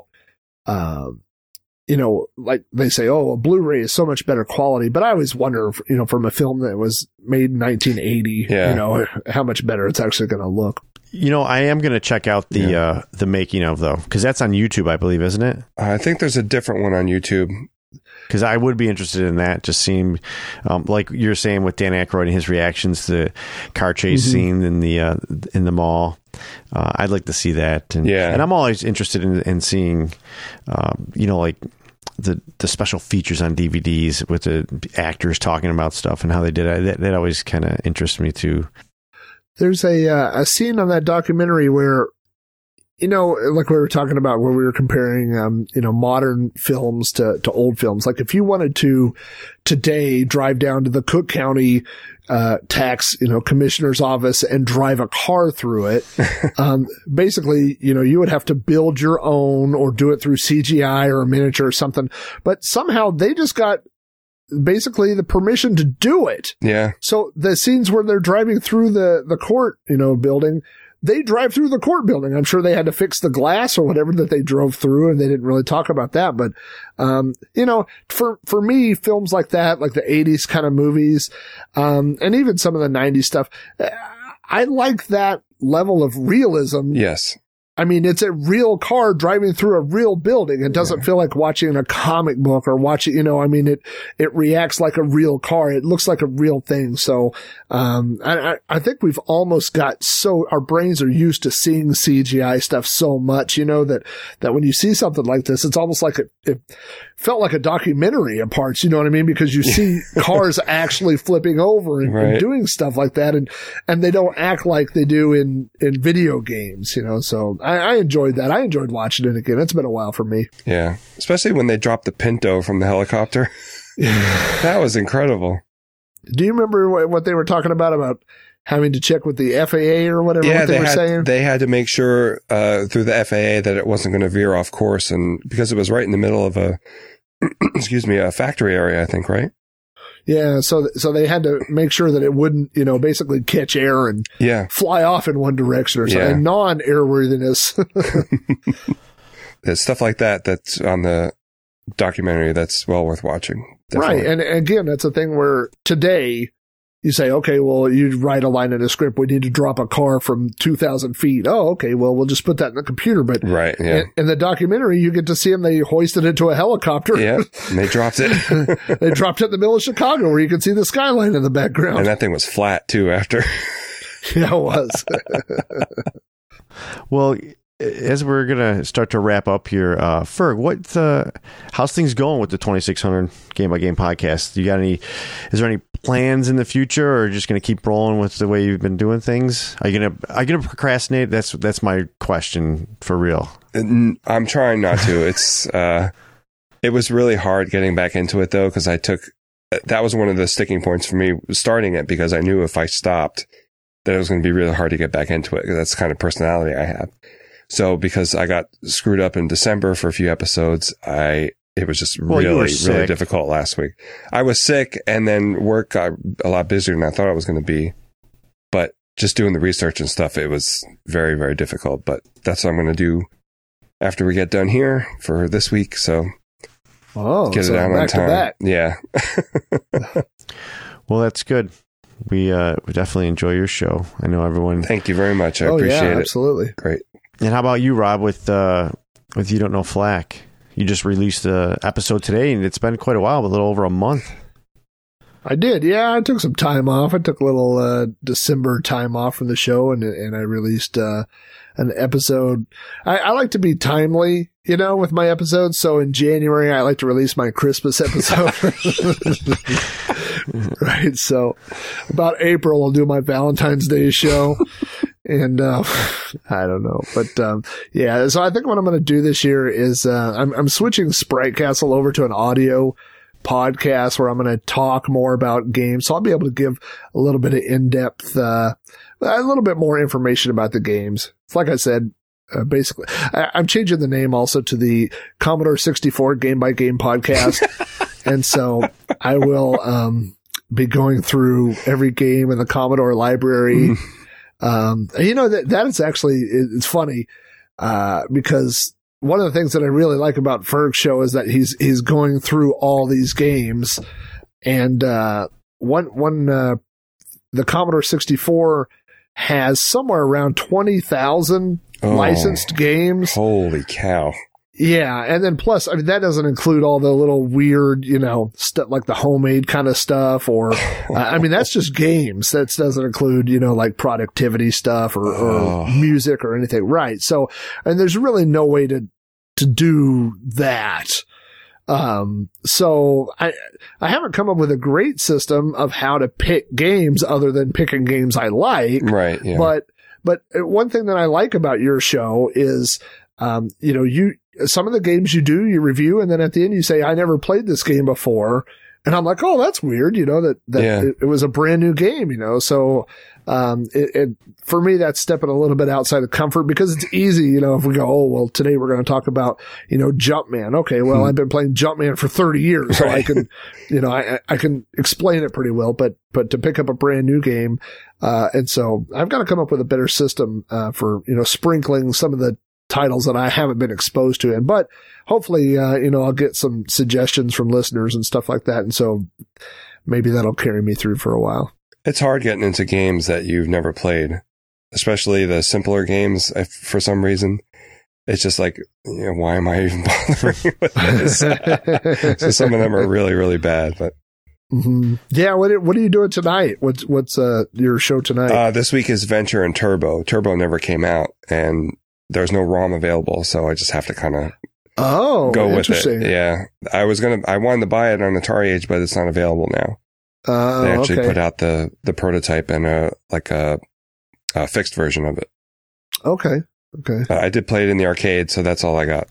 D: um, you know, like they say, oh, a Blu-ray is so much better quality, but I always wonder, if, you know, from a film that was made in nineteen eighty,
E: Yeah.
D: you know, how much better it's actually going to look.
C: You know, I am going to check out the
E: Yeah.
C: uh, the making of, though, because that's on YouTube, I believe, isn't it?
E: I think there's a different one on YouTube.
C: Because I would be interested in that, just seeing, um, like you're saying with Dan Aykroyd and his reactions to the car chase
D: Mhm.
C: scene in the uh, in the mall. Uh, I'd like to see that. And,
E: Yeah.
C: and I'm always interested in, in seeing, um, you know, like the the special features on D V Ds with the actors talking about stuff and how they did it. That, that always kind of interests me, too.
D: There's a uh, a scene on that documentary where, you know, like we were talking about, where we were comparing, um, you know, modern films to, to old films. Like if you wanted to today drive down to the Cook County, uh, tax, you know, commissioner's office and drive a car through it, um, basically, you know, you would have to build your own or do it through C G I or a miniature or something. But somehow they just got basically the permission to do it.
E: Yeah.
D: So the scenes where they're driving through the, the court, you know, building, they drive through the court building. I'm sure they had to fix the glass or whatever that they drove through, and they didn't really talk about that. But, um, you know, for, for me, films like that, like the eighties kind of movies, um, and even some of the nineties stuff, I like that level of realism.
E: Yes.
D: I mean, it's a real car driving through a real building. It doesn't
E: Yeah.
D: feel like watching a comic book or watching, you know, I mean, it, it reacts like a real car. It looks like a real thing. So, um, I, I think we've almost got so, our brains are used to seeing C G I stuff so much, you know, that, that when you see something like this, it's almost like it, it felt like a documentary at parts, you know what I mean? Because you see cars actually flipping over and,
E: Right.
D: and doing stuff like that. And, and they don't act like they do in, in video games, you know, so I, I enjoyed that. I enjoyed watching it again. It's been a while for me.
E: Yeah. Especially when they dropped the Pinto from the helicopter. That was incredible.
D: Do you remember what, what they were talking about, about having to check with the F A A or whatever
E: Yeah,
D: what they,
E: they
D: were
E: had,
D: saying?
E: they had to make sure uh, through the F A A that it wasn't going to veer off course, and because it was right in the middle of a, excuse me, a factory area, I think, right?
D: Yeah, so so they had to make sure that it wouldn't, you know, basically catch air and
E: Yeah.
D: fly off in one direction or something.
E: Yeah.
D: Non-airworthiness.
E: There's stuff like that that's on the documentary that's well worth watching. Definitely.
D: Right. And again, that's a thing where today you say, okay, well, you write a line in a script. We need to drop a car from two thousand feet. Oh, okay. Well, we'll just put that in the computer. But
E: Right, yeah.
D: in, in the documentary, you get to see them. They hoisted it to a helicopter.
E: Yeah, and they dropped it.
D: They dropped it in the middle of Chicago where you can see the skyline in the background.
E: And that thing was flat, too, after.
D: Yeah, it was.
C: Well, as we're gonna start to wrap up here, uh, Ferg, what uh, how's things going with the twenty-six hundred Game by Game podcast? You got any? Is there any plans in the future, or just gonna keep rolling with the way you've been doing things? Are you gonna are you gonna procrastinate? That's that's my question for real.
E: I'm trying not to. It's uh, it was really hard getting back into it though, because I took that was one of the sticking points for me starting it, because I knew if I stopped, that it was going to be really hard to get back into it, because that's the kind of personality I have. So because I got screwed up in December for a few episodes, I it was just
C: Well, you were
E: really,
C: sick.
E: really difficult last week. I was sick, and then work got a lot busier than I thought it was going to be. But just doing the research and stuff, it was very, very difficult. But that's what I'm going to do after we get done here for this week. So
D: Oh,
E: get
D: so
E: it out
D: back
E: on time.
D: to back.
E: Yeah.
C: Well, that's good. We uh, we definitely enjoy your show. I know everyone.
E: Thank you very much. I
D: oh,
E: appreciate
D: yeah,
E: it.
D: absolutely.
E: Great.
C: And how about you, Rob? With uh, with You Don't Know Flack, you just released the episode today, and it's been quite a while, a little over a month.
D: I did. Yeah, I took some time off. I took a little uh, December time off from the show, and and I released uh, an episode. I, I like to be timely, you know, with my episodes. So in January, I like to release my Christmas episode. Right. So about April, I'll do my Valentine's Day show. And, uh, I don't know, but, um, yeah, so I think what I'm going to do this year is, uh, I'm, I'm switching Sprite Castle over to an audio podcast where I'm going to talk more about games. So I'll be able to give a little bit of in-depth, uh, a little bit more information about the games. It's like I said, uh, basically, I, I'm changing the name also to the Commodore sixty-four Game by Game podcast. And so I will, um, be going through every game in the Commodore library. Um, you know, that, that is actually, it's funny, uh, because one of the things that I really like about Ferg's show is that he's, he's going through all these games, and, uh, one, one, uh, the Commodore sixty-four has somewhere around twenty thousand
E: Oh.
D: licensed games.
E: Holy cow.
D: Yeah. And then plus, I mean, that doesn't include all the little weird, you know, stuff like the homemade kind of stuff, or, uh, I mean, that's just games. That doesn't include, you know, like productivity stuff or, or
E: Oh.
D: music or anything. Right. So, and there's really no way to, to do that. Um, so I, I haven't come up with a great system of how to pick games other than picking games I like.
E: Right. Yeah.
D: But, but one thing that I like about your show is, um, you know, you, some of the games you do, you review, and then at the end you say, I never played this game before. And I'm like, oh, that's weird. You know, that, that
E: Yeah.
D: it, it was a brand new game, you know? So, um, it, it, for me, that's stepping a little bit outside of comfort, because it's easy, you know, if we go, oh, well, today we're going to talk about, you know, Jumpman. Okay. Well, I've been playing Jumpman for thirty years, so I
E: Right.
D: can, you know, I, I can explain it pretty well, but, but to pick up a brand new game, uh, and so I've got to come up with a better system, uh, for, you know, sprinkling some of the titles that I haven't been exposed to. And, but hopefully, uh, you know, I'll get some suggestions from listeners and stuff like that. And so maybe that'll carry me through for a while.
E: It's hard getting into games that you've never played, especially the simpler games. I, for some reason, it's just like, you know, why am I even bothering with this? So some of them are really, really bad. But
D: Mm-hmm. Yeah. What, what are you doing tonight? What's, what's, uh, your show tonight?
E: uh, this week is Venture and Turbo. Turbo never came out, and there's no ROM available, so I just have to kind of
D: oh,
E: go with
D: interesting.
E: it. Yeah. I was going to, I wanted to buy it on Atari Age, but it's not available now.
D: Uh,
E: They actually
D: okay.
E: put out the, the prototype and a, like a, a fixed version of it.
D: Okay. Okay.
E: Uh, I did play it in the arcade, so that's all I got.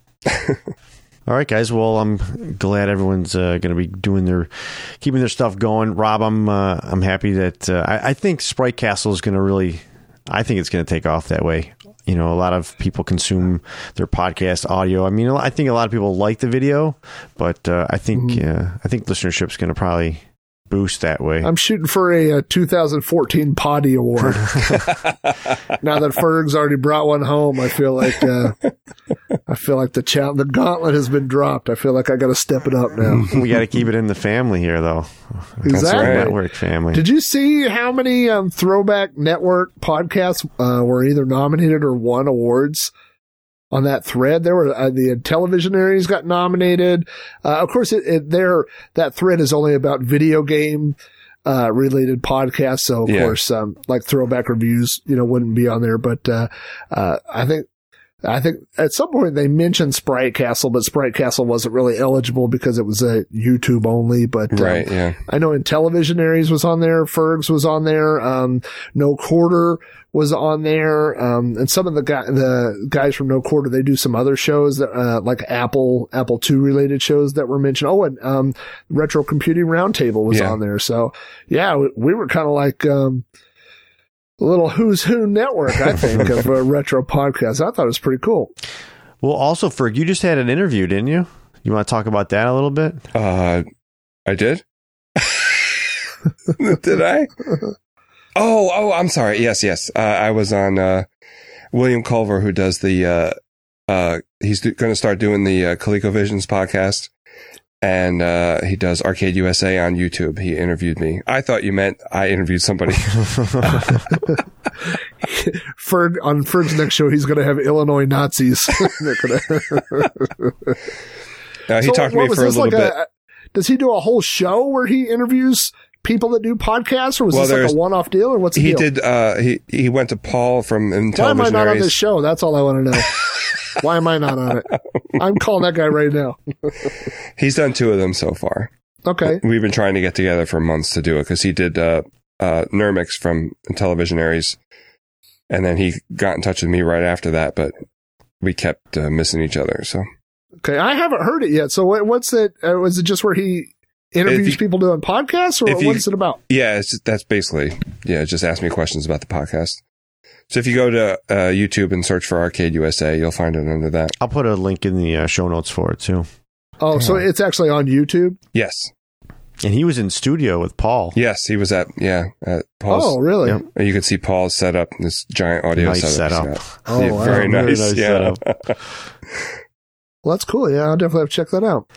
C: All right, guys. Well, I'm glad everyone's uh, going to be doing their, keeping their stuff going. Rob, I'm uh, I'm happy that uh, I, I think Sprite Castle is going to really, I think it's going to take off that way. You know, a lot of people consume their podcast audio. I mean, I think a lot of people like the video, but uh, I think
D: Mhm.
C: uh, I think listenership's going to probably boost that way.
D: I'm shooting for a, a two thousand fourteen Poddy Award. Now that Ferg's already brought one home, I feel like uh, I feel like the cha- the gauntlet has been dropped. I feel like I got to step it up now.
C: We got to keep it in the family here, though.
D: Exactly.
C: That's our network family.
D: Did you see how many um, Throwback Network podcasts uh, were either nominated or won awards? On that thread, there were uh, the Televisionaries got nominated. Uh, of course, it, it there that thread is only about video game uh, related podcasts, so of
E: yeah.
D: course, um, like Throwback Reviews, you know, wouldn't be on there. But uh, uh, I think I think at some point they mentioned Sprite Castle, but Sprite Castle wasn't really eligible because it was a YouTube only. But um,
E: right, yeah.
D: I know in Televisionaries was on there, Fergs was on there, um, No Quarter was on there, um, and some of the guy, the guys from No Quarter, they do some other shows that, uh, like Apple, Apple two related shows that were mentioned. Oh, and, um, Retro Computing Roundtable was
E: yeah.
D: on there. So yeah, we, we were kind of like, um, a little who's who network, I think, of a retro podcast. I thought it was pretty cool.
C: Well, also, Ferg, you just had an interview, didn't you? You want to talk about that a little bit?
E: Uh, I did? Did I? Oh, oh, I'm sorry. Yes, yes. Uh, I was on, uh, William Culver, who does the, uh, uh, he's do- going to start doing the, uh, ColecoVisions podcast. And, uh, he does Arcade U S A on YouTube. He interviewed me. I thought you meant I interviewed somebody.
D: Ferg, on Ferg's next show, he's going to have Illinois Nazis. They're gonna
E: uh, he
D: so
E: talked to
D: what,
E: me
D: was
E: for a
D: this
E: little
D: like
E: bit.
D: A, does he do a whole show where he interviews people that do podcasts, or was
E: Well,
D: this like
E: there's-
D: a one-off deal, or what's the
E: He
D: deal?
E: did, uh, he, he went to Paul from Intellivisionaries.
D: Why am I not on this show? That's all I want to know. Why am I not on it? I'm calling that guy right now.
E: He's done two of them so far.
D: Okay.
E: We've been trying to get together for months to do it because he did, uh, uh, Nermix from Intellivisionaries. And then he got in touch with me right after that, but we kept uh, missing each other. So,
D: Okay. I haven't heard it yet. So what, what's it? Uh, was it just where he interviews
E: you-
D: people doing podcasts, or
E: if you-
D: what's it about?
E: yeah, it's just, that's basically, yeah, just ask me questions about the podcast. So if you go to uh, YouTube and search for Arcade U S A, you'll find it under that.
C: I'll put a link in the uh, show notes for it, too.
D: Oh, so it's actually on YouTube?
E: Yes.
C: And he was in studio with Paul.
E: Yes, he was at, yeah, at Paul's.
D: Oh, really?
C: Yep.
E: You could see Paul's setup, this giant audio
C: Nice
E: setup.
C: setup.
E: he's got.
D: Oh,
E: Yeah,
D: wow.
E: very
C: Very
E: nice.
C: nice
E: yeah.
C: setup.
D: Well, that's cool. Yeah, I'll definitely have to check that out.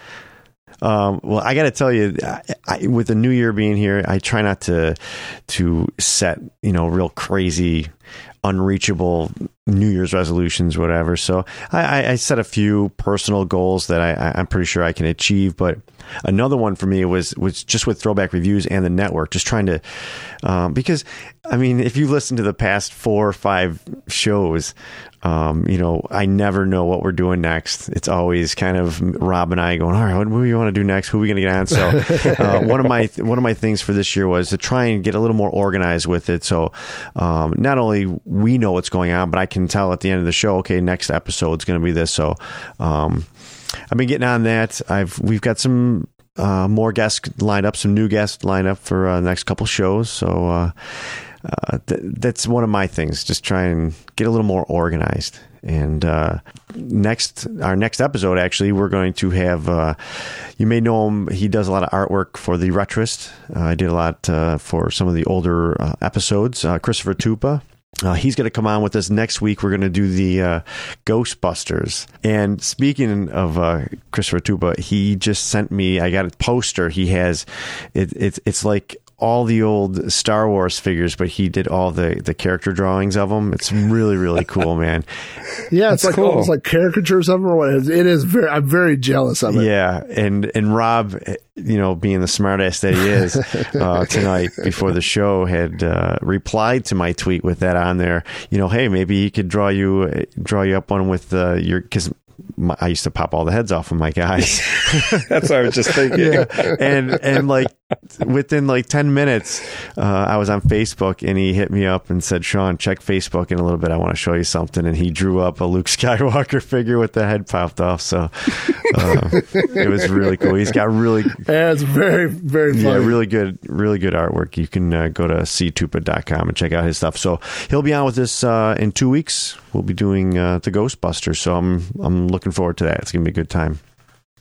C: Um, well, I got to tell you, I, I, with the new year being here, I try not to to set, you know, real crazy, unreachable New Year's resolutions, whatever. So I, I, I set a few personal goals that I, I'm pretty sure I can achieve. But another one for me was was just with Throwback Reviews and the network, just trying to, um, because I mean, if you listen to the past four or five shows, um, you know, I never know what we're doing next. It's always kind of Rob and I going, all right, what do we want to do next? Who are we going to get on? So uh, one of my one of my things for this year was to try and get a little more organized with it. So um, not only we know what's going on, but I can tell at the end of the show, okay, next episode is going to be this. So um, I've been getting on that. I've we've got some uh, more guests lined up, some new guests lined up for uh, the next couple shows. So. Uh, Uh, th- that's one of my things. Just try and get a little more organized. And uh, next, our next episode, actually, we're going to have. Uh, you may know him. He does a lot of artwork for the Retrist. Uh, I did a lot uh, for some of the older uh, episodes. Uh, Christopher Tupa. Uh, he's going to come on with us next week. We're going to do the uh, Ghostbusters. And speaking of uh, Christopher Tupa, he just sent me. I got a poster. He has. It, it, it's like. all the old Star Wars figures, but he did all the, the character drawings of them. It's really, really cool, man.
D: Yeah, it's
E: That's
D: like
E: cool.
D: almost like caricatures of them or what it is. It is very, I'm very jealous of it.
C: Yeah. And, and Rob, you know, being the smartass that he is, uh, tonight before the show had, uh, replied to my tweet with that on there, you know, hey, maybe he could draw you, draw you up one with, uh, your, cause my, I used to pop all the heads off of my guys.
E: That's what I was just thinking.
C: Yeah. And, and like within like ten minutes, uh, I was on Facebook and he hit me up and said, Sean, check Facebook in a little bit. I want to show you something. And he drew up a Luke Skywalker figure with the head popped off. So, uh, it was really cool. He's got really,
D: Yeah, it's very, very funny.
C: yeah, really good, really good artwork. You can uh, go to c tupa dot com and check out his stuff. So he'll be on with us, uh, in two weeks. We'll be doing, uh, the Ghostbusters. So I'm, I'm looking forward to that. It's going to be a good time.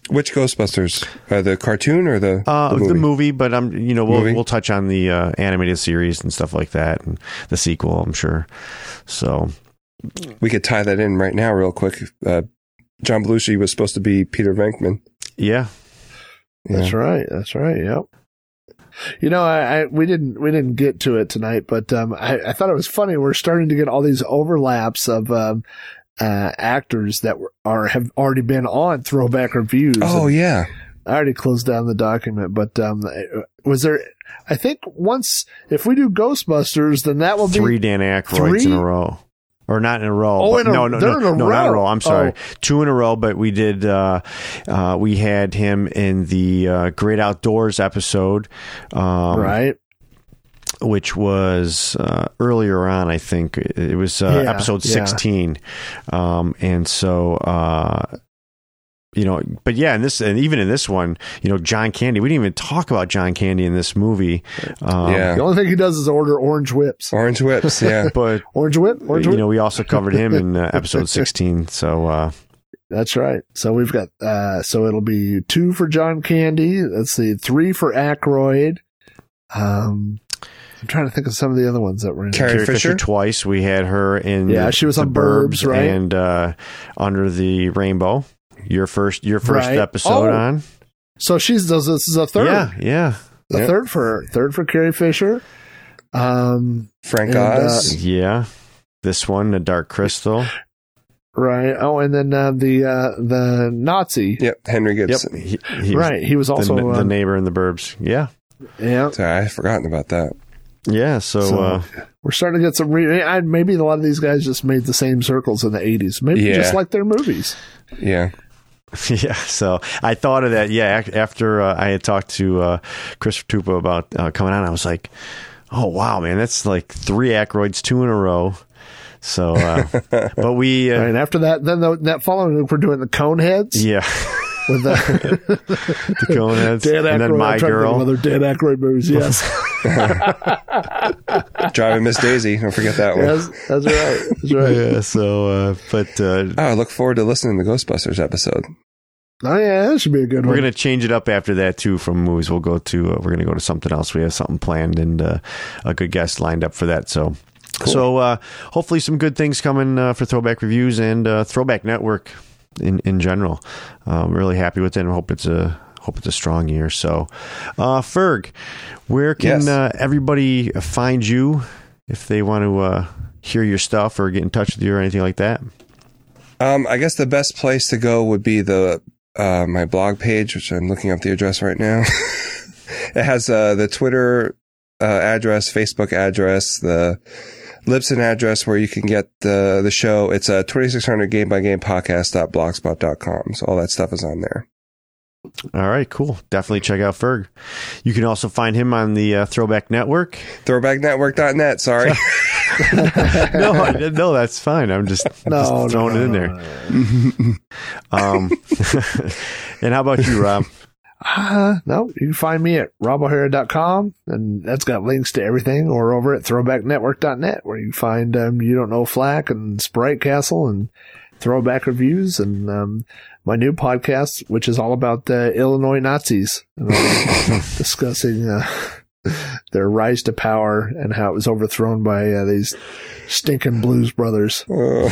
E: Which Ghostbusters? Uh, the cartoon or the,
C: Uh,
E: the movie?
C: the movie, but I'm, you know, we'll
E: Movie?
C: we'll touch on the uh, animated series and stuff like that, and the sequel, I'm sure. So,
E: We could tie that in right now, real quick. Uh, John Belushi was supposed to be Peter Venkman.
C: yeah,
D: That's
E: Yeah.
D: right. That's right. Yep. You know, I, I we didn't we didn't get to it tonight, but um, I, I thought it was funny. We're starting to get all these overlaps of um, uh, actors that were, are have already been on Throwback Reviews.
E: Oh,
D: And
E: yeah.
D: I already closed down the document, but um, was there? I think once if we do Ghostbusters, then that will
C: three
D: be
C: Dan Aykroyds
D: three?
C: in a row. Or not in a row.
D: Oh,
C: but
D: in a-
C: no, no,
D: they're
C: no,
D: in a
C: no, not in a
D: row.
C: row. I'm sorry.
D: Oh.
C: Two in a row, but we did, uh, uh, we had him in the uh, Great Outdoors episode. Um,
D: right.
C: Which was uh, earlier on, I think. It was uh,
D: Yeah,
C: episode
D: yeah.
C: sixteen. Um, and so, uh, you know, but yeah, and this, and even in this one, you know, John Candy, we didn't even talk about John Candy in this movie. Um,
E: Yeah.
D: The only thing he does is order orange whips.
E: Orange Whips, yeah.
C: But,
D: Orange whip. Orange
C: you
D: whip.
C: know, we also covered him in uh, episode sixteen. So, uh,
D: That's right. So we've got, uh, so it'll be two for John Candy. Let's see, three for Aykroyd. Um, I'm trying to think of some of the other ones that were in
E: Carrie
D: there.
C: Carrie Fisher?
E: Fisher?
C: twice. We had her in
D: Yeah,
C: the,
D: she was
C: the
D: on Burbs, right?
C: and uh, Under the Rainbow. Your first, your first
D: Right.
C: episode
D: Oh,
C: on.
D: So she's, does this is a third.
C: Yeah, yeah,
D: A
E: Yep.
D: third for her. Third for Carrie Fisher. Um,
E: Frank
D: And, uh,
E: Oz.
C: yeah. This one, The Dark Crystal.
D: right. Oh, and then, uh, the, uh, the Nazi.
E: Yep, Henry
C: Yep,
E: Gibson.
C: he, he was
D: Right. He was
C: the,
D: also,
C: the
D: um,
C: neighbor in the Burbs. Yeah,
D: yeah.
E: Sorry, I'd forgotten about that.
C: yeah. So,
D: So-
C: uh,
D: We're starting to get some, re- I, maybe a lot of these guys just made the same circles in the eighties. Maybe
E: Yeah.
D: just like their movies.
E: Yeah.
C: yeah. So I thought of that. Yeah, ac- after uh, I had talked to uh, Chris Tupa about uh, coming on, I was like, "Oh wow, man, that's like three Aykroyds, two in a row." So, uh, but we, uh,
D: Right. And after that, then the, that following week, we're doing the Coneheads
C: yeah,
D: with the
C: the Coneheads,
D: Dan Aykroyd.
C: and then
D: I'm
C: My
D: trying to think of
C: Girl.
D: other Dan Aykroyd movies. Yes.
E: Driving Miss Daisy. Don't forget that one.
D: yes. That's right. That's right.
C: Yeah. So, uh, but uh,
E: Oh, I look forward to listening to the Ghostbusters episode.
D: Oh, yeah. That should be a good
C: we're
D: one.
C: gonna change it up after that too. From movies, we'll go to uh, we're gonna go to something else. We have something planned and uh, a good guest lined up for that. So. So uh, hopefully some good things coming uh, for Throwback Reviews and uh, Throwback Network in in general. I'm really happy with it and hope it's a hope it's a strong year. So, uh, Ferg, where can
E: Yes.
C: uh, everybody find you if they want to uh, hear your stuff or get in touch with you or anything like that?
E: Um, I guess the best place to go would be the uh, my blog page, which I'm looking up the address right now. It has uh, the Twitter uh, address, Facebook address, the Libsyn address where you can get the the show. It's a twenty-six hundred game by game podcast dot blogspot dot com. So all that stuff is on there.
C: All right, cool. Definitely check out Ferg. You can also find him on the uh, Throwback Network.
E: throwback network dot net. Sorry.
C: no, I didn't know. That's fine. I'm just, I'm
D: No,
C: just
D: no,
C: throwing
D: no,
C: it in
D: no,
C: there.
D: no, no.
C: Um, and how about you, Rob?
D: Uh, no, you can find me at rob o'hara dot com, and that's got links to everything, or over at throwback network dot net, where you can find um, You Don't Know Flack and Sprite Castle and Throwback Reviews and um, my new podcast, which is all about uh, Illinois Nazis, and I'm discussing uh, their rise to power and how it was overthrown by uh, these stinking Blues Brothers.
E: Uh,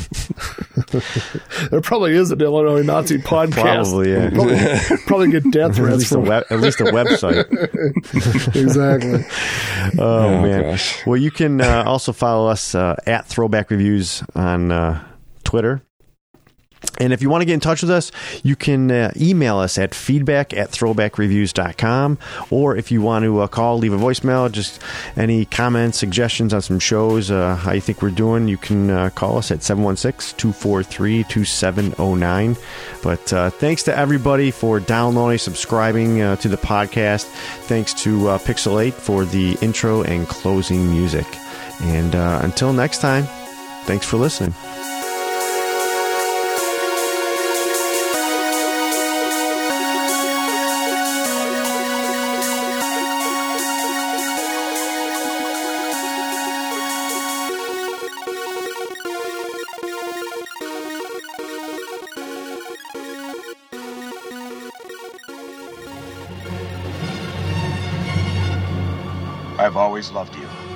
D: There probably is an Illinois Nazi podcast.
C: Probably, yeah.
D: Probably, probably get death
C: At
D: threats
C: least, a
D: from
C: web, at least a website.
D: exactly.
C: Oh,
E: Oh,
C: man.
E: gosh.
C: Well, you can uh, also follow us uh, at Throwback Reviews on uh, Twitter. And if you want to get in touch with us, you can uh, email us at feedback at throwback reviews dot com. Or if you want to uh, call, leave a voicemail, just any comments, suggestions on some shows, uh, how you think we're doing, you can uh, call us at seven one six, two four three, two seven zero nine. But uh, thanks to everybody for downloading, subscribing uh, to the podcast. Thanks to uh, Pixel eight for the intro and closing music. And uh, until next time, thanks for listening.
F: I've always loved you.